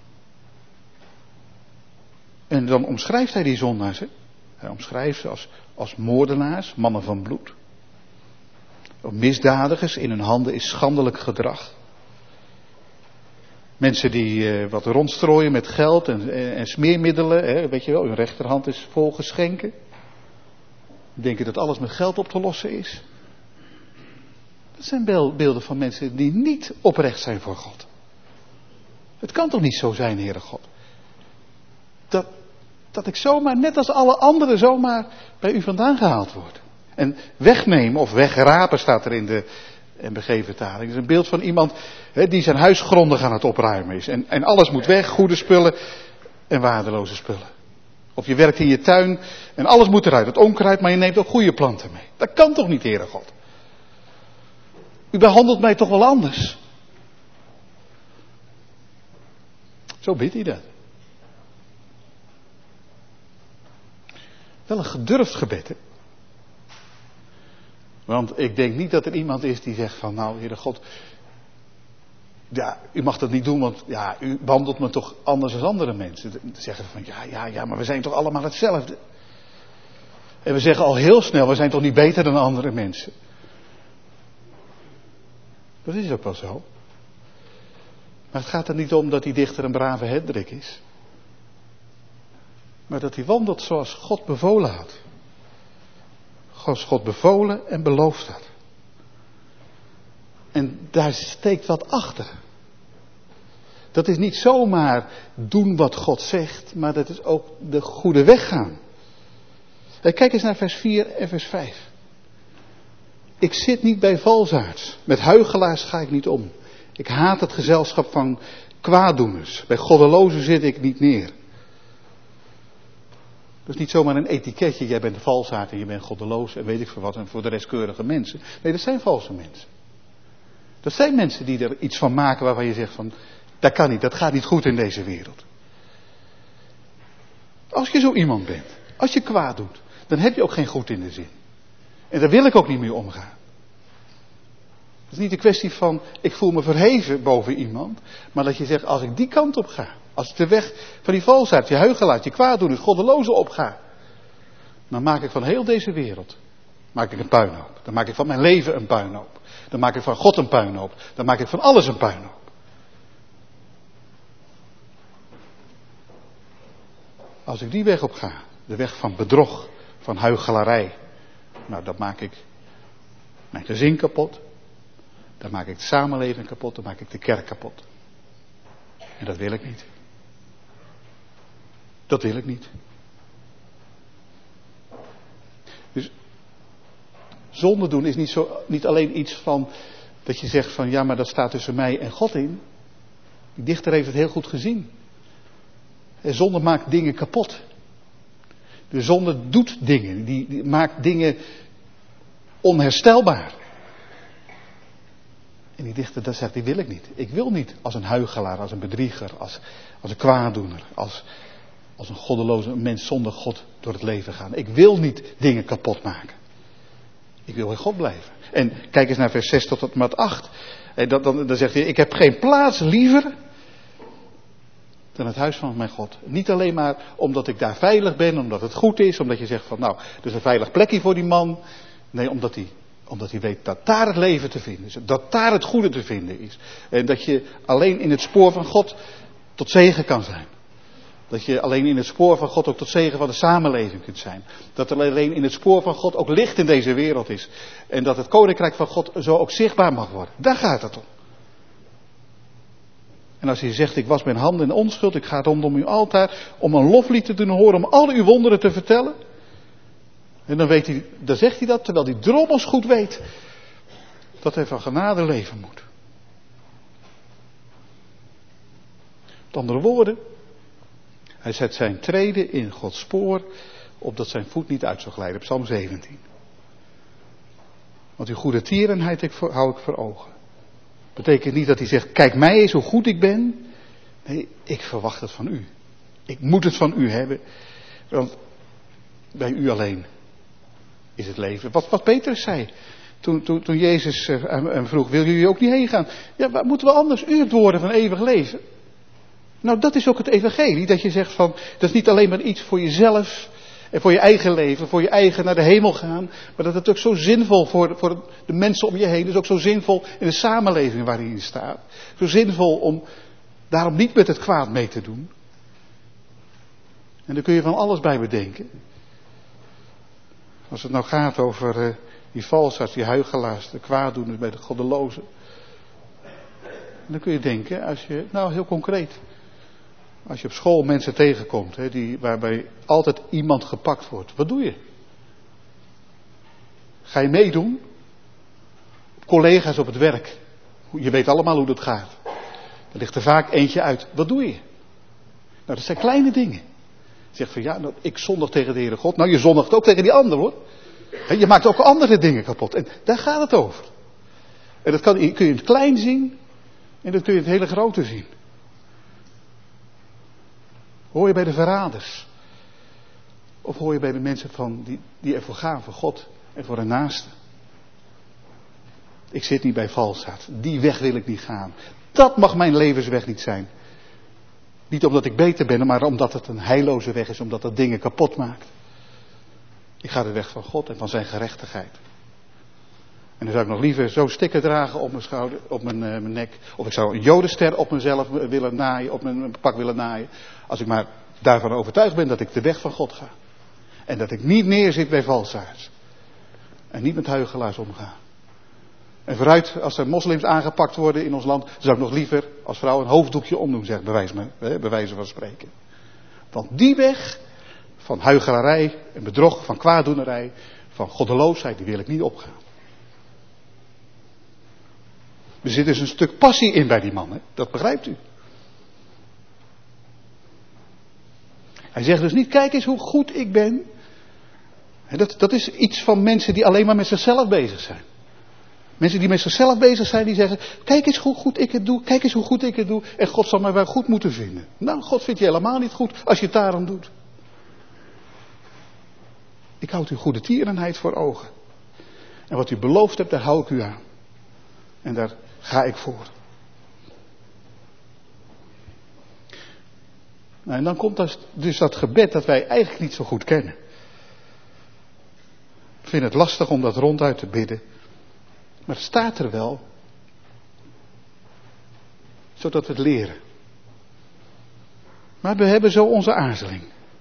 En dan omschrijft hij die zondaars. Hè? Hij omschrijft ze als moordenaars, mannen van bloed. Misdadigers, in hun handen is schandelijk gedrag. Mensen die wat rondstrooien met geld en smeermiddelen. Hè, weet je wel, hun rechterhand is vol geschenken. Denken dat alles met geld op te lossen is. Dat zijn beelden van mensen die niet oprecht zijn voor God. Het kan toch niet zo zijn, Heere God. Dat ik zomaar, net als alle anderen, zomaar bij u vandaan gehaald word. En wegnemen of wegrapen staat er in de MBG-vertaling. Dat is een beeld van iemand die zijn huis grondig aan het opruimen is. En alles moet weg, goede spullen en waardeloze spullen. Of je werkt in je tuin en alles moet eruit, het onkruid, maar je neemt ook goede planten mee. Dat kan toch niet, Heere God? U behandelt mij toch wel anders? Zo bidt hij dat. Wel een gedurfd gebed, hè? Want ik denk niet dat er iemand is die zegt van, nou, Heere God, ja, u mag dat niet doen, want ja, u behandelt me toch anders dan andere mensen. Dan zeggen van, ja, maar we zijn toch allemaal hetzelfde. En we zeggen al heel snel, we zijn toch niet beter dan andere mensen. Dat is ook wel zo. Maar het gaat er niet om dat die dichter een brave Hendrik is. Maar dat hij wandelt zoals God bevolen had. Zoals God bevolen en beloofd had. En daar steekt wat achter. Dat is niet zomaar doen wat God zegt, maar dat is ook de goede weg gaan. Kijk eens naar vers 4 en vers 5. Ik zit niet bij valsaards. Met huichelaars ga ik niet om. Ik haat het gezelschap van kwaaddoeners. Bij goddelozen zit ik niet neer. Dat is niet zomaar een etiketje. Jij bent een valsaard en je bent goddeloos en weet ik veel wat. En voor de rest keurige mensen. Nee, dat zijn valse mensen. Dat zijn mensen die er iets van maken waarvan je zegt van, dat kan niet, dat gaat niet goed in deze wereld. Als je zo iemand bent, als je kwaad doet, dan heb je ook geen goed in de zin. En daar wil ik ook niet mee omgaan. is niet een kwestie van, ik voel me verheven boven iemand. Maar dat je zegt, als ik die kant op ga. Als ik de weg van die valsheid, je huichelaar, je kwaaddoeners, goddeloze opga. Dan maak ik van heel deze wereld een puinhoop. Dan maak ik van mijn leven een puinhoop. Dan maak ik van God een puinhoop. Dan maak ik van alles een puinhoop. Als ik die weg op ga, de weg van bedrog, van huichelarij. Nou, dan maak ik mijn gezin kapot. Dan maak ik de samenleving kapot. Dan maak ik de kerk kapot. En dat wil ik niet. Dat wil ik niet. Dus zonde doen is niet alleen iets van dat je zegt van ja, maar dat staat tussen mij en God in. Die dichter heeft het heel goed gezien. En zonde maakt dingen kapot. De zonde doet dingen. Die maakt dingen onherstelbaar. En die dichter dat zegt, die wil ik niet. Ik wil niet als een huichelaar, als een bedrieger, als een kwaaddoener, als een goddeloze mens zonder God door het leven gaan. Ik wil niet dingen kapot maken. Ik wil bij God blijven. En kijk eens naar vers 6 tot en met 8. En dan zegt hij, ik heb geen plaats liever dan het huis van mijn God. Niet alleen maar omdat ik daar veilig ben, omdat het goed is, omdat je zegt van nou, er is een veilig plekje voor die man. Nee, omdat hij weet dat daar het leven te vinden is. Dat daar het goede te vinden is. En dat je alleen in het spoor van God tot zegen kan zijn. Dat je alleen in het spoor van God ook tot zegen van de samenleving kunt zijn. Dat er alleen in het spoor van God ook licht in deze wereld is. En dat het koninkrijk van God zo ook zichtbaar mag worden. Daar gaat het om. En als hij zegt, ik was mijn handen in onschuld, ik ga rondom uw altaar om een loflied te doen horen, om al uw wonderen te vertellen. En dan zegt hij dat, terwijl hij drommels goed weet dat hij van genade leven moet. Met andere woorden, hij zet zijn treden in Gods spoor, opdat zijn voet niet uit zou glijden. Psalm 17. Want uw goede tierenheid hou ik voor ogen. Betekent niet dat hij zegt, kijk mij eens hoe goed ik ben. Nee, ik verwacht het van u. Ik moet het van u hebben. Want bij u alleen is het leven. Wat Petrus zei. Toen Jezus hem vroeg, wil jullie ook niet heen gaan? Ja, waar moeten we anders? U het woorden van eeuwig leven. Nou, dat is ook het evangelie. Dat je zegt van, dat is niet alleen maar iets voor jezelf. En voor je eigen leven, voor je eigen naar de hemel gaan. Maar dat het ook zo zinvol voor de mensen om je heen is. Ook zo zinvol in de samenleving waarin je staat. Zo zinvol om daarom niet met het kwaad mee te doen. En daar kun je van alles bij bedenken. Als het nou gaat over die valsaars, die huichelaars, de kwaaddoeners bij de goddelozen. Dan kun je denken, als je, nou heel concreet. Als je op school mensen tegenkomt, waarbij altijd iemand gepakt wordt. Wat doe je? Ga je meedoen? Collega's op het werk. Je weet allemaal hoe dat gaat. Er ligt er vaak eentje uit. Wat doe je? Nou, dat zijn kleine dingen. Je zegt van ja, nou, ik zondig tegen de Heere God. Nou, je zondigt ook tegen die ander hoor. Je maakt ook andere dingen kapot. En daar gaat het over. En dat kun je in het klein zien. En dat kun je in het hele grote zien. Hoor je bij de verraders? Of hoor je bij de mensen die ervoor gaan, voor God en voor hun naaste? Ik zit niet bij valsheid. Die weg wil ik niet gaan. Dat mag mijn levensweg niet zijn. Niet omdat ik beter ben, maar omdat het een heilloze weg is. Omdat dat dingen kapot maakt. Ik ga de weg van God en van zijn gerechtigheid. En dan zou ik nog liever zo'n sticker dragen op mijn schouder, op mijn nek. Of ik zou een jodenster op mezelf willen naaien, op mijn pak willen naaien. Als ik maar daarvan overtuigd ben dat ik de weg van God ga. En dat ik niet neerzit bij valsaars. En niet met huichelaars omga. En vooruit, als er moslims aangepakt worden in ons land, zou ik nog liever als vrouw een hoofddoekje omdoen, zeg bij wijze van spreken. Want die weg van huichelarij en bedrog, van kwaaddoenerij, van goddeloosheid, die wil ik niet opgaan. Er zit dus een stuk passie in bij die man, hè? Dat begrijpt u. Hij zegt dus niet, kijk eens hoe goed ik ben. Dat is iets van mensen die alleen maar met zichzelf bezig zijn. Mensen die met zichzelf bezig zijn, die zeggen, kijk eens hoe goed ik het doe, kijk eens hoe goed ik het doe. En God zal mij wel goed moeten vinden. Nou, God vindt je helemaal niet goed als je het daarom doet. Ik houd uw goede tierenheid voor ogen. En wat u beloofd hebt, daar hou ik u aan. En daar ga ik voor. Nou, en dan komt dus dat gebed dat wij eigenlijk niet zo goed kennen. Ik vind het lastig om dat ronduit te bidden. Maar het staat er wel. Zodat we het leren. Maar we hebben zo onze aarzeling.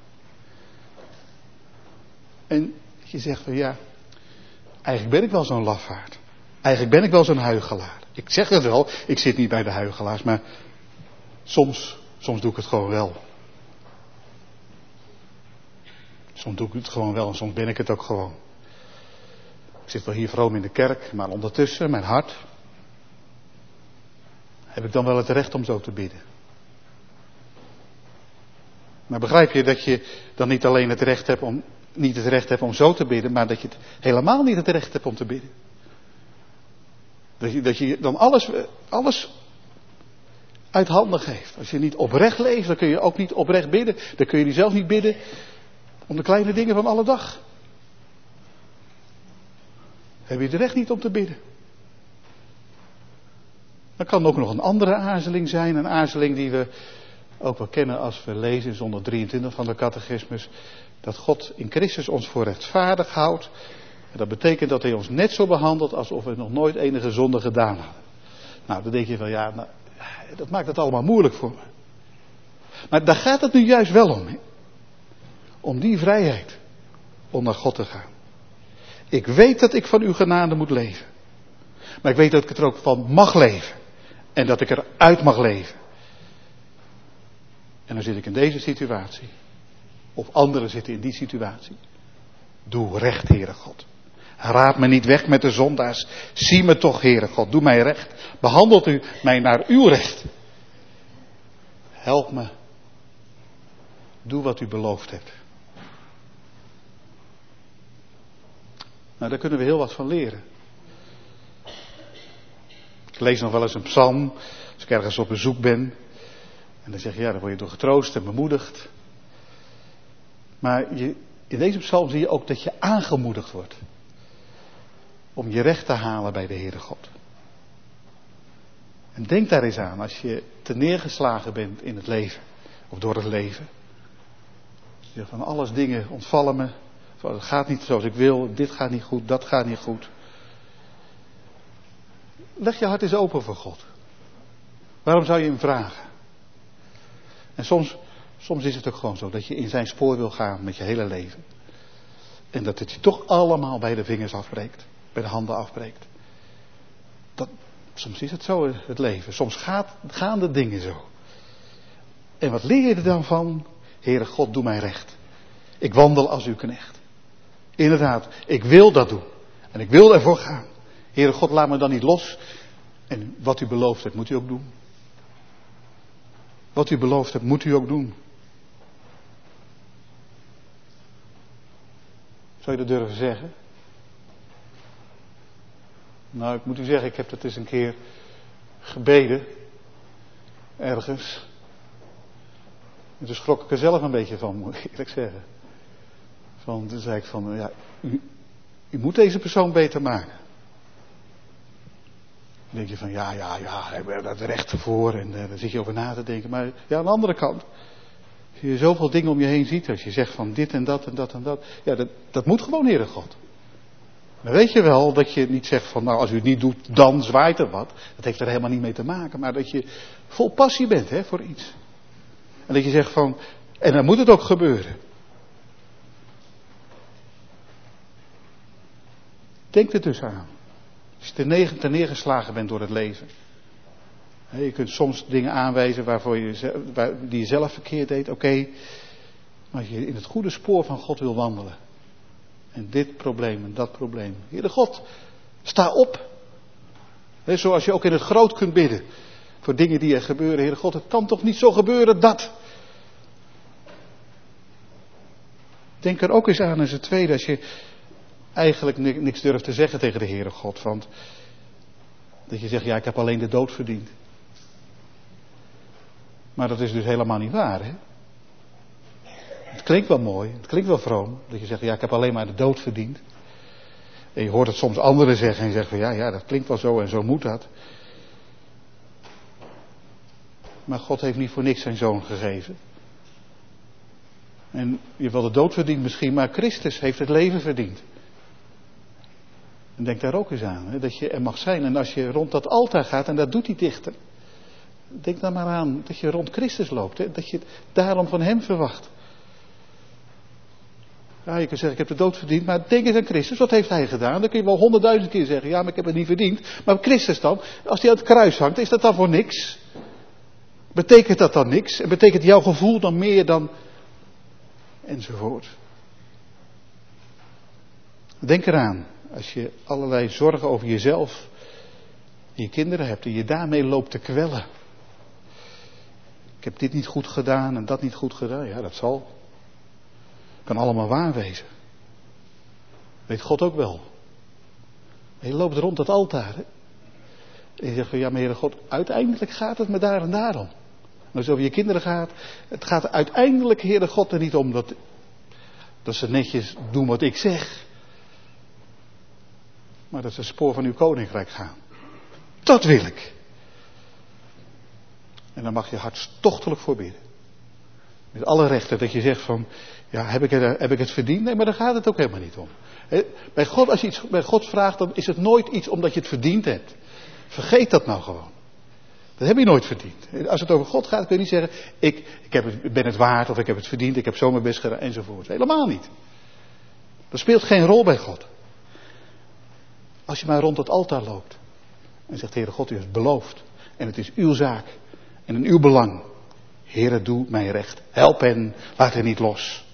En je zegt van ja, eigenlijk ben ik wel zo'n lafaard. Eigenlijk ben ik wel zo'n huichelaar. Ik zeg het wel, ik zit niet bij de huichelaars, maar soms doe ik het gewoon wel. Soms doe ik het gewoon wel en soms ben ik het ook gewoon. Ik zit wel hier vroom in de kerk, maar ondertussen, mijn hart, heb ik dan wel het recht om zo te bidden. Maar begrijp je dat je dan niet alleen het recht hebt om zo te bidden, maar dat je het helemaal niet het recht hebt om te bidden. Dat je dan alles uit handen geeft. Als je niet oprecht leeft, dan kun je ook niet oprecht bidden. Dan kun je zelf niet bidden om de kleine dingen van alle dag. Heb je het recht niet om te bidden. Dan kan ook nog een andere aarzeling zijn. Een aarzeling die we ook wel kennen als we lezen in zondag 23 van de catechismus. Dat God in Christus ons voor rechtvaardig houdt. En dat betekent dat hij ons net zo behandelt alsof we nog nooit enige zonde gedaan hadden. Nou, dan denk je van ja, nou, dat maakt het allemaal moeilijk voor me. Maar daar gaat het nu juist wel om. Hè? Om die vrijheid. Om naar God te gaan. Ik weet dat ik van uw genade moet leven. Maar ik weet dat ik er ook van mag leven. En dat ik eruit mag leven. En dan zit ik in deze situatie. Of anderen zitten in die situatie. Doe recht, Heere God. Raad me niet weg met de zondaars. Zie me toch, Heere God. Doe mij recht. Behandelt u mij naar uw recht. Help me. Doe wat u beloofd hebt. Nou, daar kunnen we heel wat van leren. Ik lees nog wel eens een psalm. Als ik ergens op bezoek ben. En dan zeg je, ja, dan word je door getroost en bemoedigd. Maar in deze psalm zie je ook dat je aangemoedigd wordt. Om je recht te halen bij de Heere God. En denk daar eens aan als je te neergeslagen bent in het leven. Of door het leven. Je zegt van alles dingen ontvallen me. Het gaat niet zoals ik wil. Dit gaat niet goed. Dat gaat niet goed. Leg je hart eens open voor God. Waarom zou je hem vragen? En soms is het ook gewoon zo dat je in zijn spoor wil gaan met je hele leven. En dat het je toch allemaal bij de vingers afbreekt. Bij de handen afbreekt. Soms is het zo het leven. Soms gaan de dingen zo. En wat leer je er dan van? Heere God, doe mij recht. Ik wandel als uw knecht. Inderdaad, ik wil dat doen. En ik wil ervoor gaan. Heere God, laat me dan niet los. En wat u beloofd hebt, moet u ook doen. Wat u beloofd hebt, moet u ook doen. Zou je dat durven zeggen? Nou, ik moet u zeggen, ik heb dat eens een keer gebeden. Ergens. En toen schrok ik er zelf een beetje van, moet ik eerlijk zeggen. Toen zei ik van, ja, u moet deze persoon beter maken. Dan denk je van, ja, ik heb daar recht voor. En daar zit je over na te denken. Maar ja, aan de andere kant. Als je zoveel dingen om je heen ziet. Als je zegt van dit en dat en dat en dat. Ja, dat moet gewoon, Heere God. Dan weet je wel dat je niet zegt van, nou, als u het niet doet, dan zwaait er wat. Dat heeft er helemaal niet mee te maken. Maar dat je vol passie bent, hè, voor iets. En dat je zegt van, en dan moet het ook gebeuren. Denk er dus aan. Als je te neergeslagen bent door het leven. Je kunt soms dingen aanwijzen die je zelf verkeerd deed. Oké. Maar als je in het goede spoor van God wil wandelen. En dit probleem en dat probleem. Heere God, sta op. Zoals je ook in het groot kunt bidden. Voor dingen die er gebeuren. Heere God, het kan toch niet zo gebeuren dat. Denk er ook eens aan als het tweede. Als je eigenlijk niks durft te zeggen tegen de Heere God. Want dat je zegt, ja, ik heb alleen de dood verdiend. Maar dat is dus helemaal niet waar, hè? Het klinkt wel mooi, het klinkt wel vroom. Dat je zegt, ja, ik heb alleen maar de dood verdiend. En je hoort het soms anderen zeggen en je zegt van ja, dat klinkt wel zo en zo moet dat. Maar God heeft niet voor niks zijn zoon gegeven. En je wel de dood verdient misschien, maar Christus heeft het leven verdiend. En denk daar ook eens aan, hè, dat je er mag zijn. En als je rond dat altaar gaat, en dat doet die dichter. Denk dan maar aan dat je rond Christus loopt. Hè, dat je het daarom van hem verwacht. Ja, je kan zeggen, ik heb de dood verdiend, maar denk eens aan Christus. Wat heeft hij gedaan? Dan kun je wel 100.000 keer zeggen, ja, maar ik heb het niet verdiend. Maar Christus dan, als hij aan het kruis hangt, is dat dan voor niks? Betekent dat dan niks? En betekent jouw gevoel dan meer dan... enzovoort. Denk eraan, als je allerlei zorgen over jezelf en je kinderen hebt en je daarmee loopt te kwellen. Ik heb dit niet goed gedaan en dat niet goed gedaan. Ja, dat zal. Kan allemaal waar wezen. Weet God ook wel. En je loopt rond het altaar. Hè? En je zegt van ja, maar Heere God, uiteindelijk gaat het me daar en daarom. En als het over je kinderen gaat, het gaat uiteindelijk, Heere God, er niet om dat ze netjes doen wat ik zeg. Maar dat ze het spoor van uw koninkrijk gaan. Dat wil ik. En dan mag je hartstochtelijk voor bidden. Met alle rechten dat je zegt van, ja, heb ik het verdiend? Nee, maar daar gaat het ook helemaal niet om. Bij God, als je iets bij God vraagt, dan is het nooit iets omdat je het verdiend hebt. Vergeet dat nou gewoon. Dat heb je nooit verdiend. Als het over God gaat, kun je niet zeggen, ik ben het waard of ik heb het verdiend, ik heb zo mijn best gedaan enzovoort. Helemaal niet. Dat speelt geen rol bij God. Als je maar rond het altaar loopt en zegt, Heere God, u heeft beloofd en het is uw zaak en in uw belang. Heere, doe mij recht. Help hen, laat hen niet los.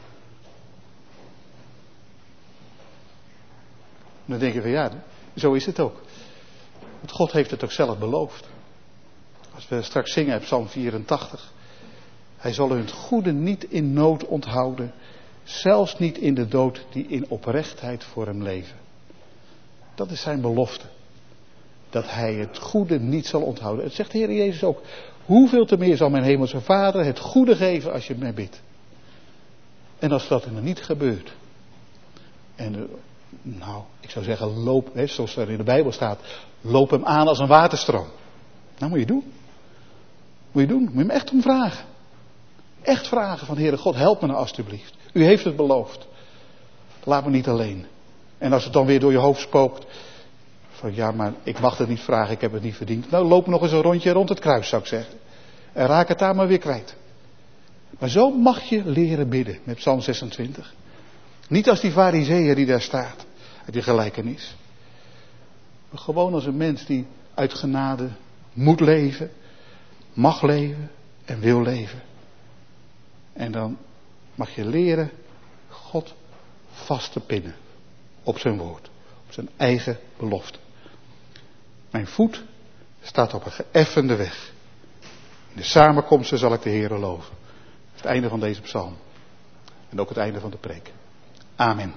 Dan denk je van ja, zo is het ook. Want God heeft het ook zelf beloofd. Als we straks zingen uit Psalm 84. Hij zal hun goede niet in nood onthouden. Zelfs niet in de dood die in oprechtheid voor hem leven. Dat is zijn belofte. Dat hij het goede niet zal onthouden. Het zegt de Heer Jezus ook. Hoeveel te meer zal mijn hemelse Vader het goede geven als je mij bidt. En als dat er niet gebeurt. En ik zou zeggen loop, zoals er in de Bijbel staat. Loop hem aan als een waterstroom. Nou moet je doen. Moet je doen. Moet je hem echt om vragen. Echt vragen van Heere God, help me nou alstublieft. U heeft het beloofd. Laat me niet alleen. En als het dan weer door je hoofd spookt. Van ja, maar ik mag het niet vragen, ik heb het niet verdiend. Nou, loop nog eens een rondje rond het kruis, zou ik zeggen. En raak het daar maar weer kwijt. Maar zo mag je leren bidden met Psalm 26. Niet als die farizeeër die daar staat. Uit die gelijkenis. Maar gewoon als een mens die uit genade moet leven. Mag leven en wil leven. En dan mag je leren God vast te pinnen. Op zijn woord. Op zijn eigen belofte. Mijn voet staat op een geëffende weg. In de samenkomsten zal ik de Heere loven. Het einde van deze psalm. En ook het einde van de preek. Amen.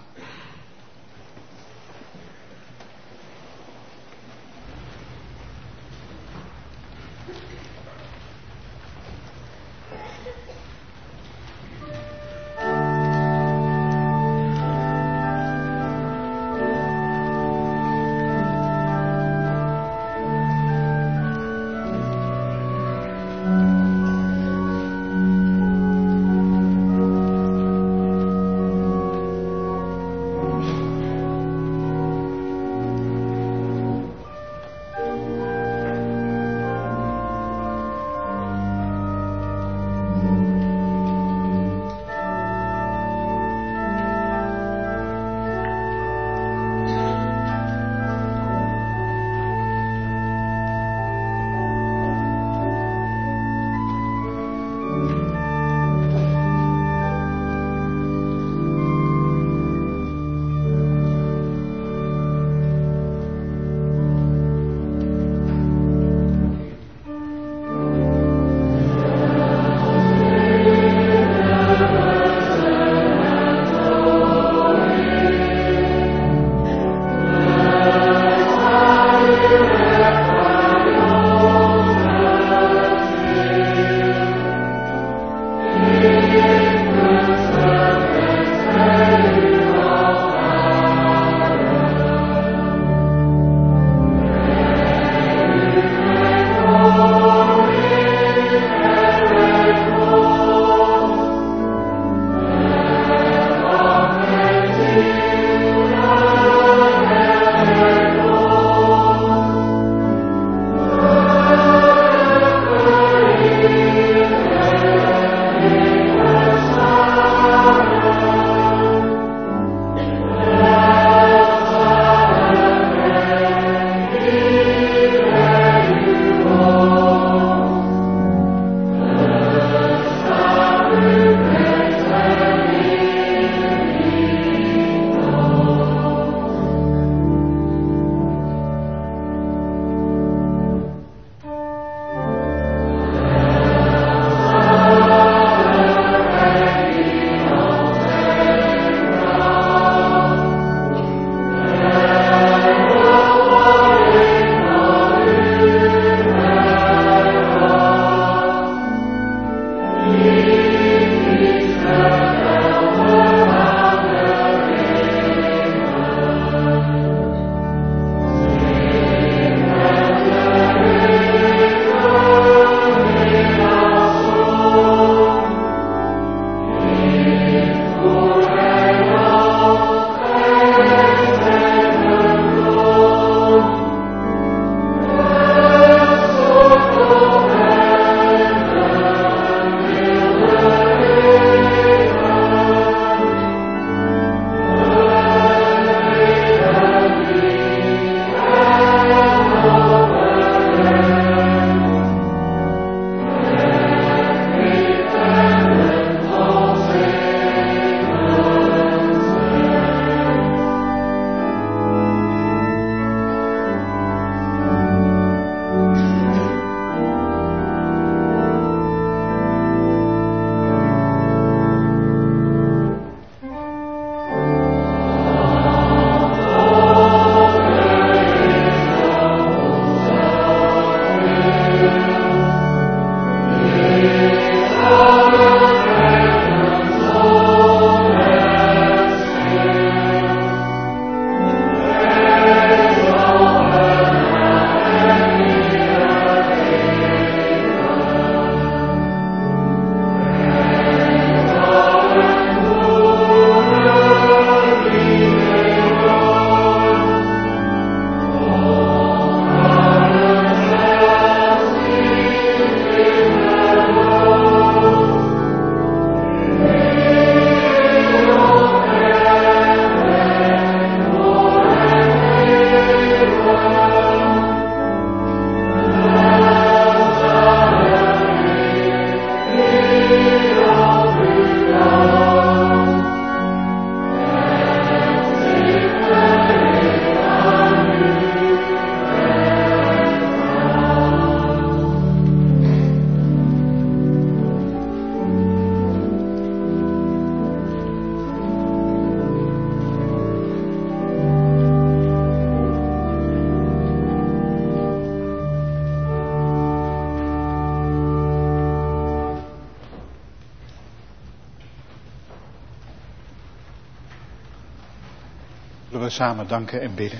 Zullen we samen danken en bidden.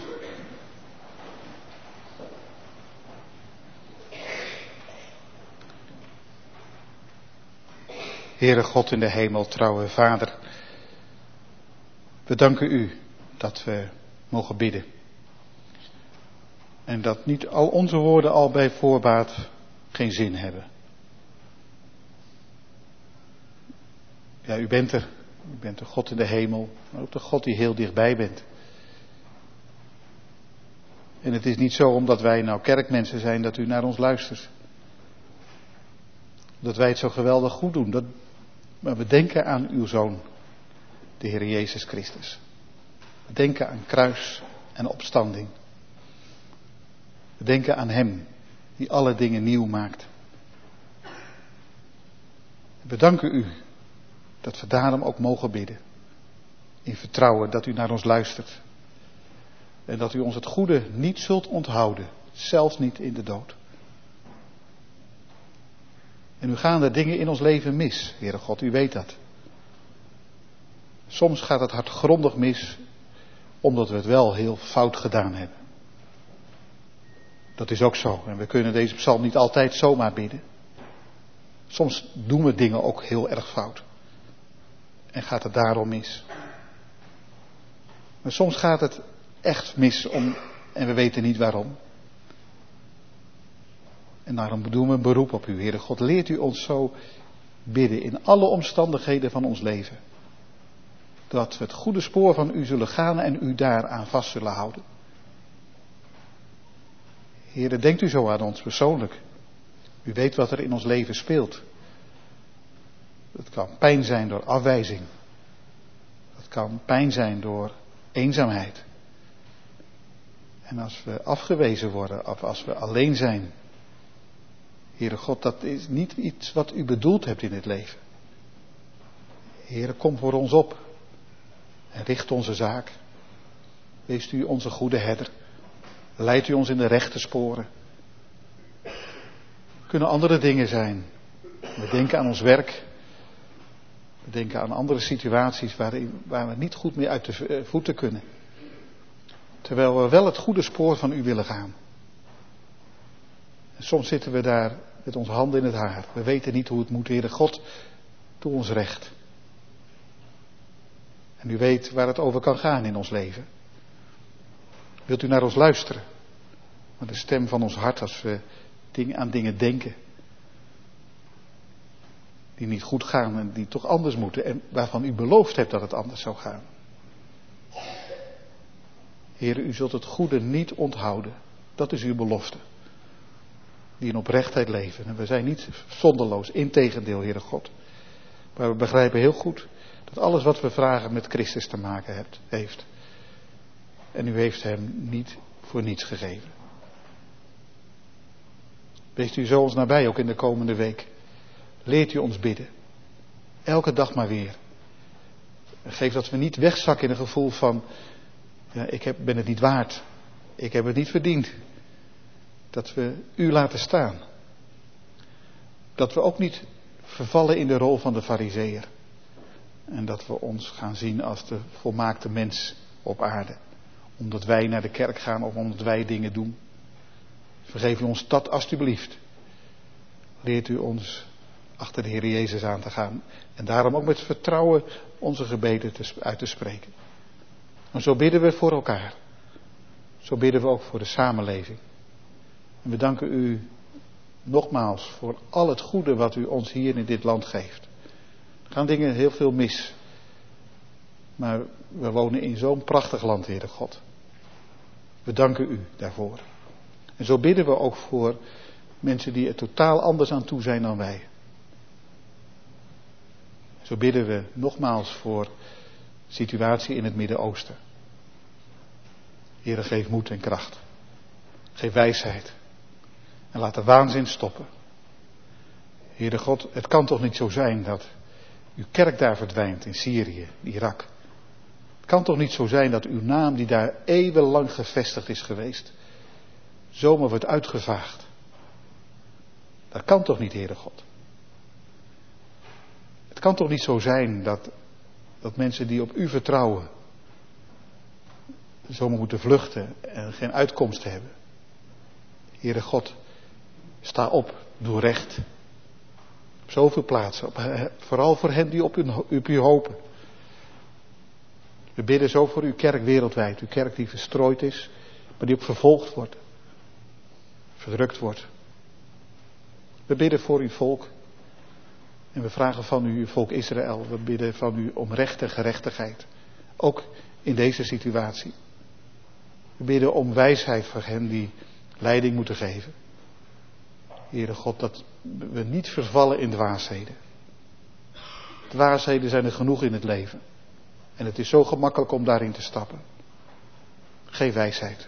Heere God in de hemel, trouwe Vader. We danken u dat we mogen bidden. En dat niet al onze woorden al bij voorbaat geen zin hebben. Ja, u bent er. U bent de God in de hemel, maar ook de God die heel dichtbij bent. En het is niet zo omdat wij nou kerkmensen zijn dat u naar ons luistert. Dat wij het zo geweldig goed doen. Maar we denken aan uw Zoon, de Heer Jezus Christus. We denken aan kruis en opstanding. We denken aan Hem, die alle dingen nieuw maakt. We danken u dat we daarom ook mogen bidden. In vertrouwen dat u naar ons luistert. En dat u ons het goede niet zult onthouden, zelfs niet in de dood. En nu gaan er dingen in ons leven mis, Heere God, u weet dat. Soms gaat het hardgrondig mis, omdat we het wel heel fout gedaan hebben. Dat is ook zo. En we kunnen deze psalm niet altijd zomaar bidden. Soms doen we dingen ook heel erg fout. En gaat het daarom mis. Maar soms gaat het echt mis en we weten niet waarom. En daarom doen we een beroep op u, Heere God. Leert u ons zo bidden in alle omstandigheden van ons leven. Dat we het goede spoor van u zullen gaan en u daaraan vast zullen houden. Heere, denkt u zo aan ons persoonlijk. U weet wat er in ons leven speelt. Het kan pijn zijn door afwijzing. Het kan pijn zijn door eenzaamheid. En als we afgewezen worden of als we alleen zijn. Heere God, dat is niet iets wat u bedoeld hebt in het leven. Heere, kom voor ons op. En richt onze zaak. Wees u onze goede herder. Leidt u ons in de rechte sporen. Het kunnen andere dingen zijn. We denken aan ons werk. We denken aan andere situaties waar we niet goed mee uit de voeten kunnen. Terwijl we wel het goede spoor van u willen gaan. En soms zitten we daar met onze handen in het haar. We weten niet hoe het moet, Heere God. Doe ons recht. En u weet waar het over kan gaan in ons leven. Wilt u naar ons luisteren? Naar de stem van ons hart als we aan dingen denken. Die niet goed gaan en die toch anders moeten. En waarvan u beloofd hebt dat het anders zou gaan. Heere, u zult het goede niet onthouden. Dat is uw belofte. Die in oprechtheid leven. En we zijn niet zonderloos. Integendeel, Heere God. Maar we begrijpen heel goed dat alles wat we vragen met Christus te maken heeft. En u heeft hem niet voor niets gegeven. Wees u zo ons nabij, ook in de komende week. Leert u ons bidden. Elke dag maar weer. En geef dat we niet wegzakken in een gevoel van, ja, ik ben het niet waard. Ik heb het niet verdiend. Dat we u laten staan. Dat we ook niet vervallen in de rol van de Farizeeër. En dat we ons gaan zien als de volmaakte mens op aarde. Omdat wij naar de kerk gaan of omdat wij dingen doen. Vergeef u ons dat alstublieft. Leert u ons achter de Heer Jezus aan te gaan. En daarom ook met vertrouwen onze gebeden uit te spreken. En zo bidden we voor elkaar. Zo bidden we ook voor de samenleving. En we danken u nogmaals voor al het goede wat u ons hier in dit land geeft. Er gaan dingen heel veel mis. Maar we wonen in zo'n prachtig land, Heere God. We danken u daarvoor. En zo bidden we ook voor mensen die er totaal anders aan toe zijn dan wij. Zo bidden we nogmaals voor de situatie in het Midden-Oosten. Heere, geef moed en kracht. Geef wijsheid. En laat de waanzin stoppen. Heere God, het kan toch niet zo zijn dat uw kerk daar verdwijnt in Syrië, Irak. Het kan toch niet zo zijn dat uw naam die daar eeuwenlang gevestigd is geweest, zomaar wordt uitgevaagd. Dat kan toch niet, Heere God. Het kan toch niet zo zijn dat mensen die op u vertrouwen, zomaar moeten vluchten en geen uitkomst hebben. Heere God, sta op, doe recht. Op zoveel plaatsen, vooral voor hen die op u hopen. We bidden zo voor uw kerk wereldwijd, uw kerk die verstrooid is, maar die ook vervolgd wordt, verdrukt wordt. We bidden voor uw volk en we vragen van u, uw volk Israël, we bidden van u om recht en gerechtigheid, ook in deze situatie. We bidden om wijsheid voor hen die leiding moeten geven. Heere God, dat we niet vervallen in dwaasheden. Dwaasheden zijn er genoeg in het leven. En het is zo gemakkelijk om daarin te stappen. Geef wijsheid.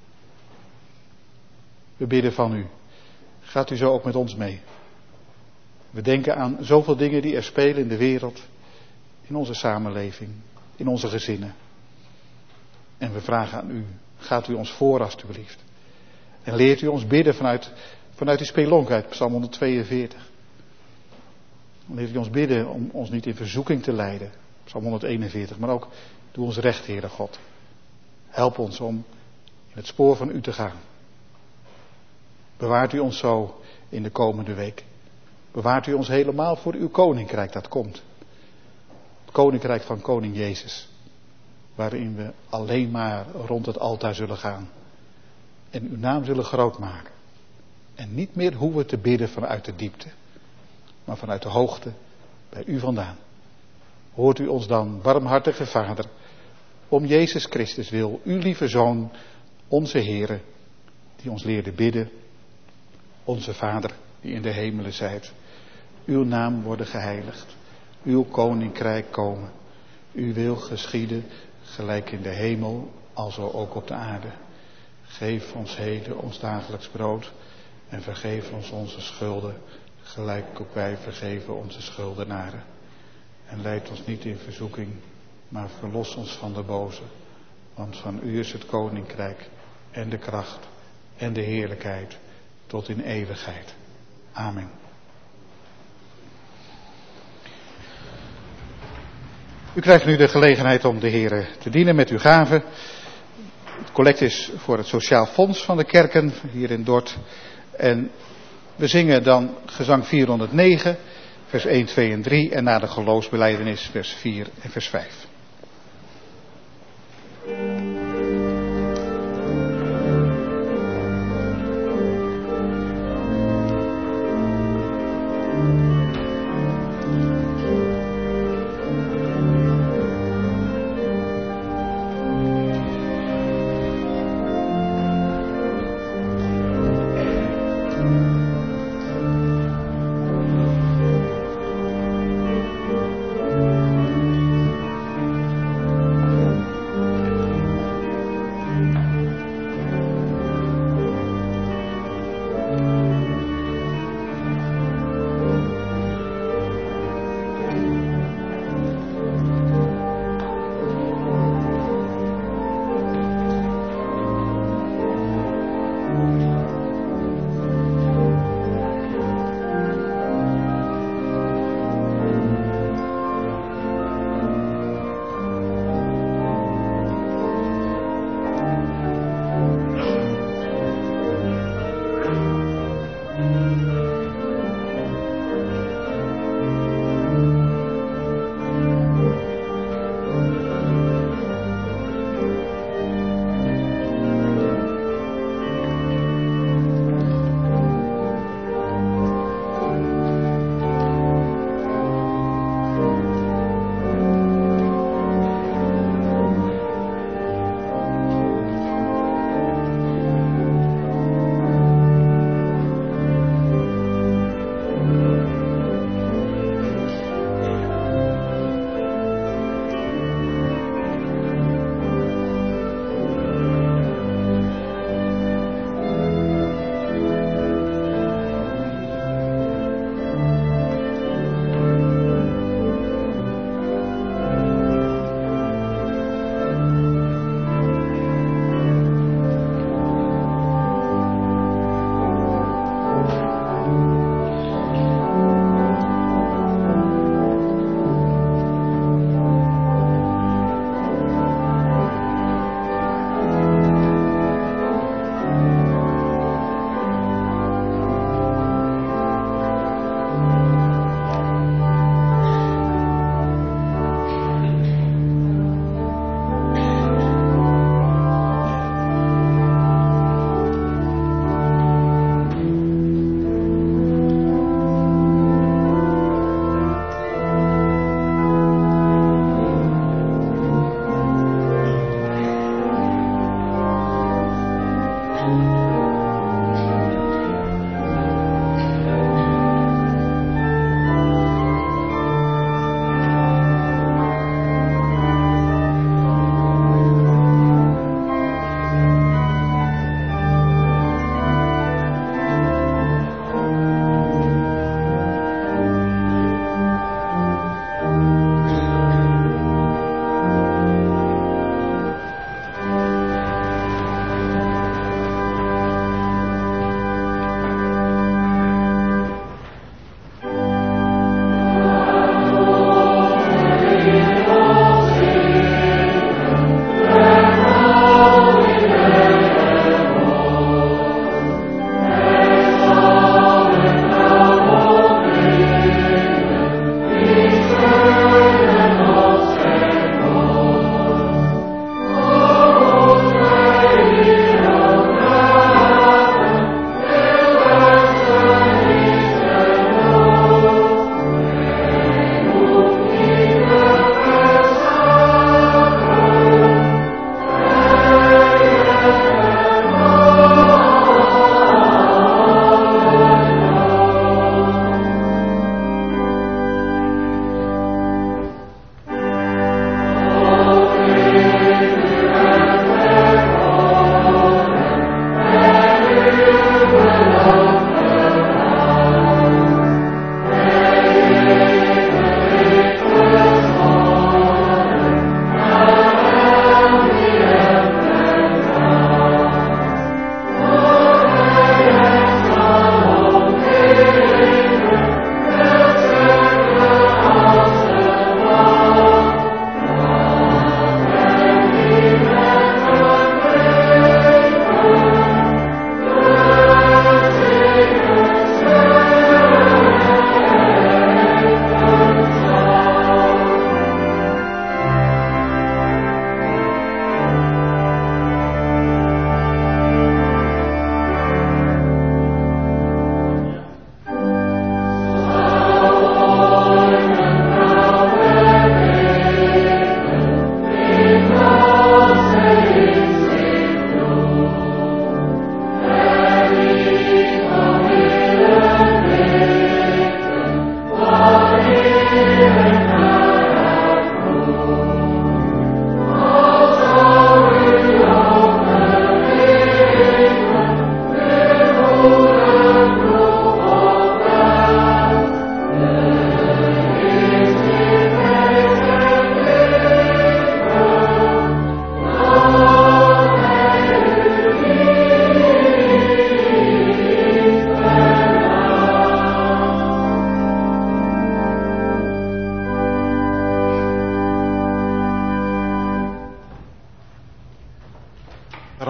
We bidden van u. Gaat u zo ook met ons mee. We denken aan zoveel dingen die er spelen in de wereld. In onze samenleving. In onze gezinnen. En we vragen aan u. Gaat u ons voor alstublieft. En leert u ons bidden vanuit die spelonk uit Psalm 142. Leert u ons bidden om ons niet in verzoeking te leiden. Psalm 141. Maar ook doe ons recht, Heere God. Help ons om in het spoor van u te gaan. Bewaart u ons zo in de komende week. Bewaart u ons helemaal voor uw koninkrijk dat komt. Het koninkrijk van koning Jezus. Waarin we alleen maar rond het altaar zullen gaan. En uw naam zullen groot maken. En niet meer hoeven te bidden vanuit de diepte. Maar vanuit de hoogte bij u vandaan. Hoort u ons dan, barmhartige Vader, om Jezus Christus wil, uw lieve Zoon, onze Heere, die ons leerde bidden. Onze Vader, die in de hemelen zijt. Uw naam worden geheiligd. Uw koninkrijk komen. Uw wil geschieden, gelijk in de hemel, alzo ook op de aarde. Geef ons heden ons dagelijks brood en vergeef ons onze schulden, gelijk ook wij vergeven onze schuldenaren. En leid ons niet in verzoeking, maar verlos ons van de boze. Want van u is het koninkrijk en de kracht en de heerlijkheid tot in eeuwigheid. Amen. U krijgt nu de gelegenheid om de Heere te dienen met uw gaven. Het collect is voor het Sociaal Fonds van de kerken hier in Dort. En we zingen dan gezang 409, vers 1, 2 en 3 en na de geloofsbelijdenis vers 4 en vers 5.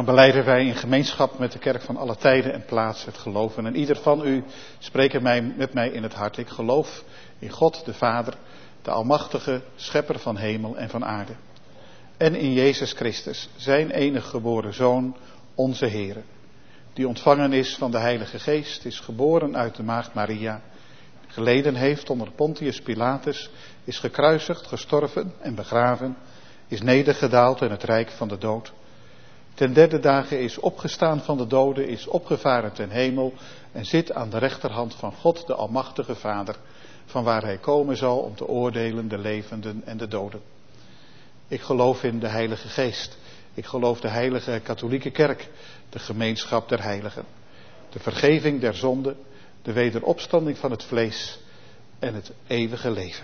belijden wij in gemeenschap met de kerk van alle tijden en plaatsen het geloven. En ieder van u spreekt met mij in het hart. Ik geloof in God de Vader, de almachtige schepper van hemel en van aarde. En in Jezus Christus, zijn enige geboren Zoon, onze Heere. Die ontvangen is van de Heilige Geest, is geboren uit de maagd Maria. Geleden heeft onder Pontius Pilatus, is gekruisigd, gestorven en begraven. Is nedergedaald in het rijk van de dood. Ten derde dagen is opgestaan van de doden, is opgevaren ten hemel en zit aan de rechterhand van God de Almachtige Vader, van waar hij komen zal om te oordelen de levenden en de doden. Ik geloof in de Heilige Geest. Ik geloof de heilige katholieke kerk, de gemeenschap der heiligen, de vergeving der zonden, de wederopstanding van het vlees en het eeuwige leven.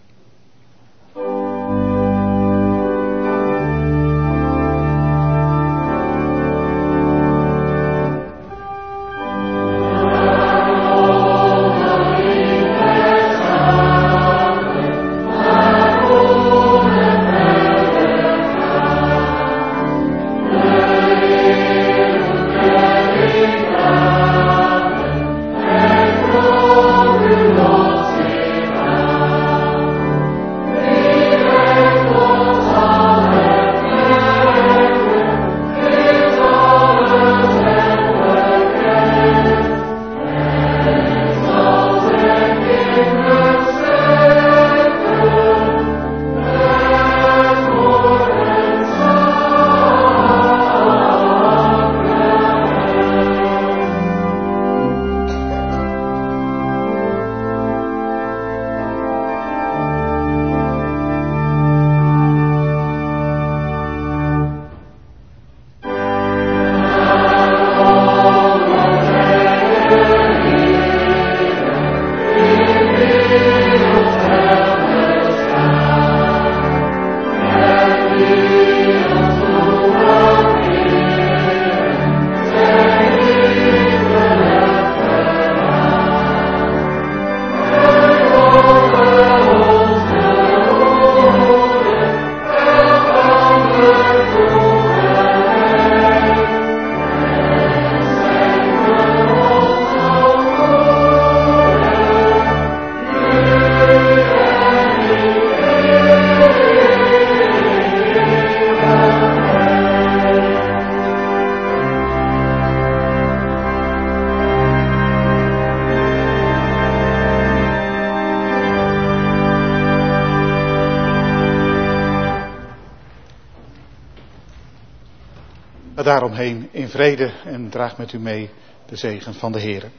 Daaromheen in vrede en draag met u mee de zegen van de Heere.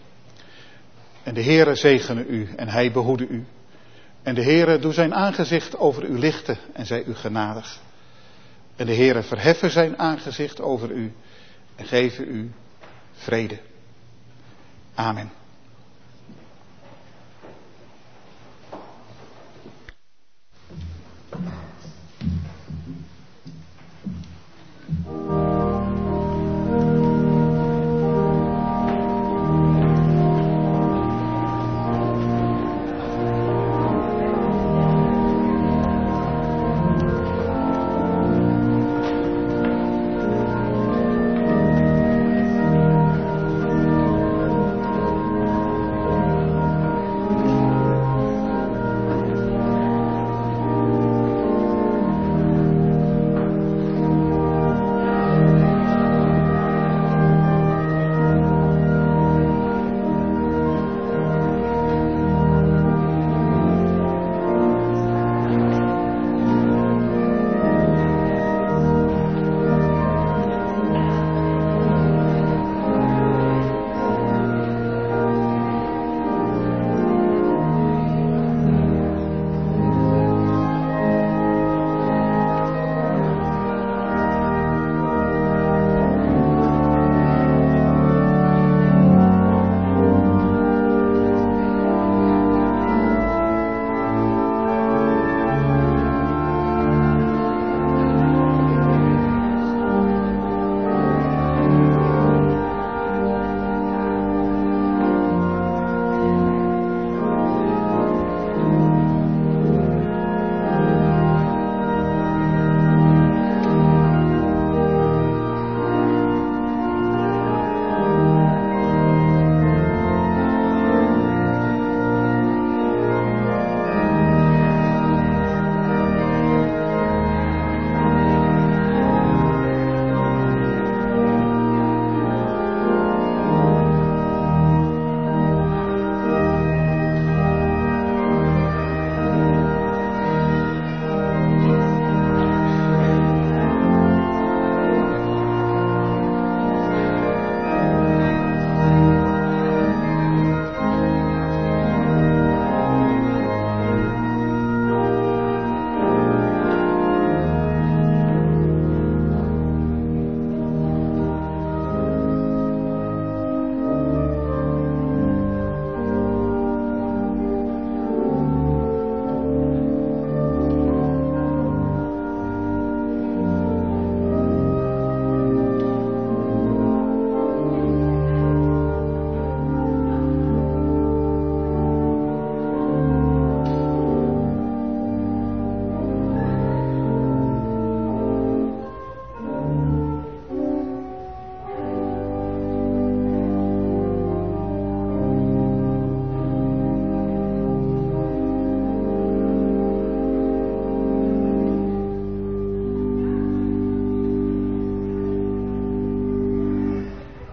En de Heere zegene u en hij behoede u. En de Heere doe zijn aangezicht over u lichten en zij u genadig. En de Heere verheffen zijn aangezicht over u en geven u vrede. Amen.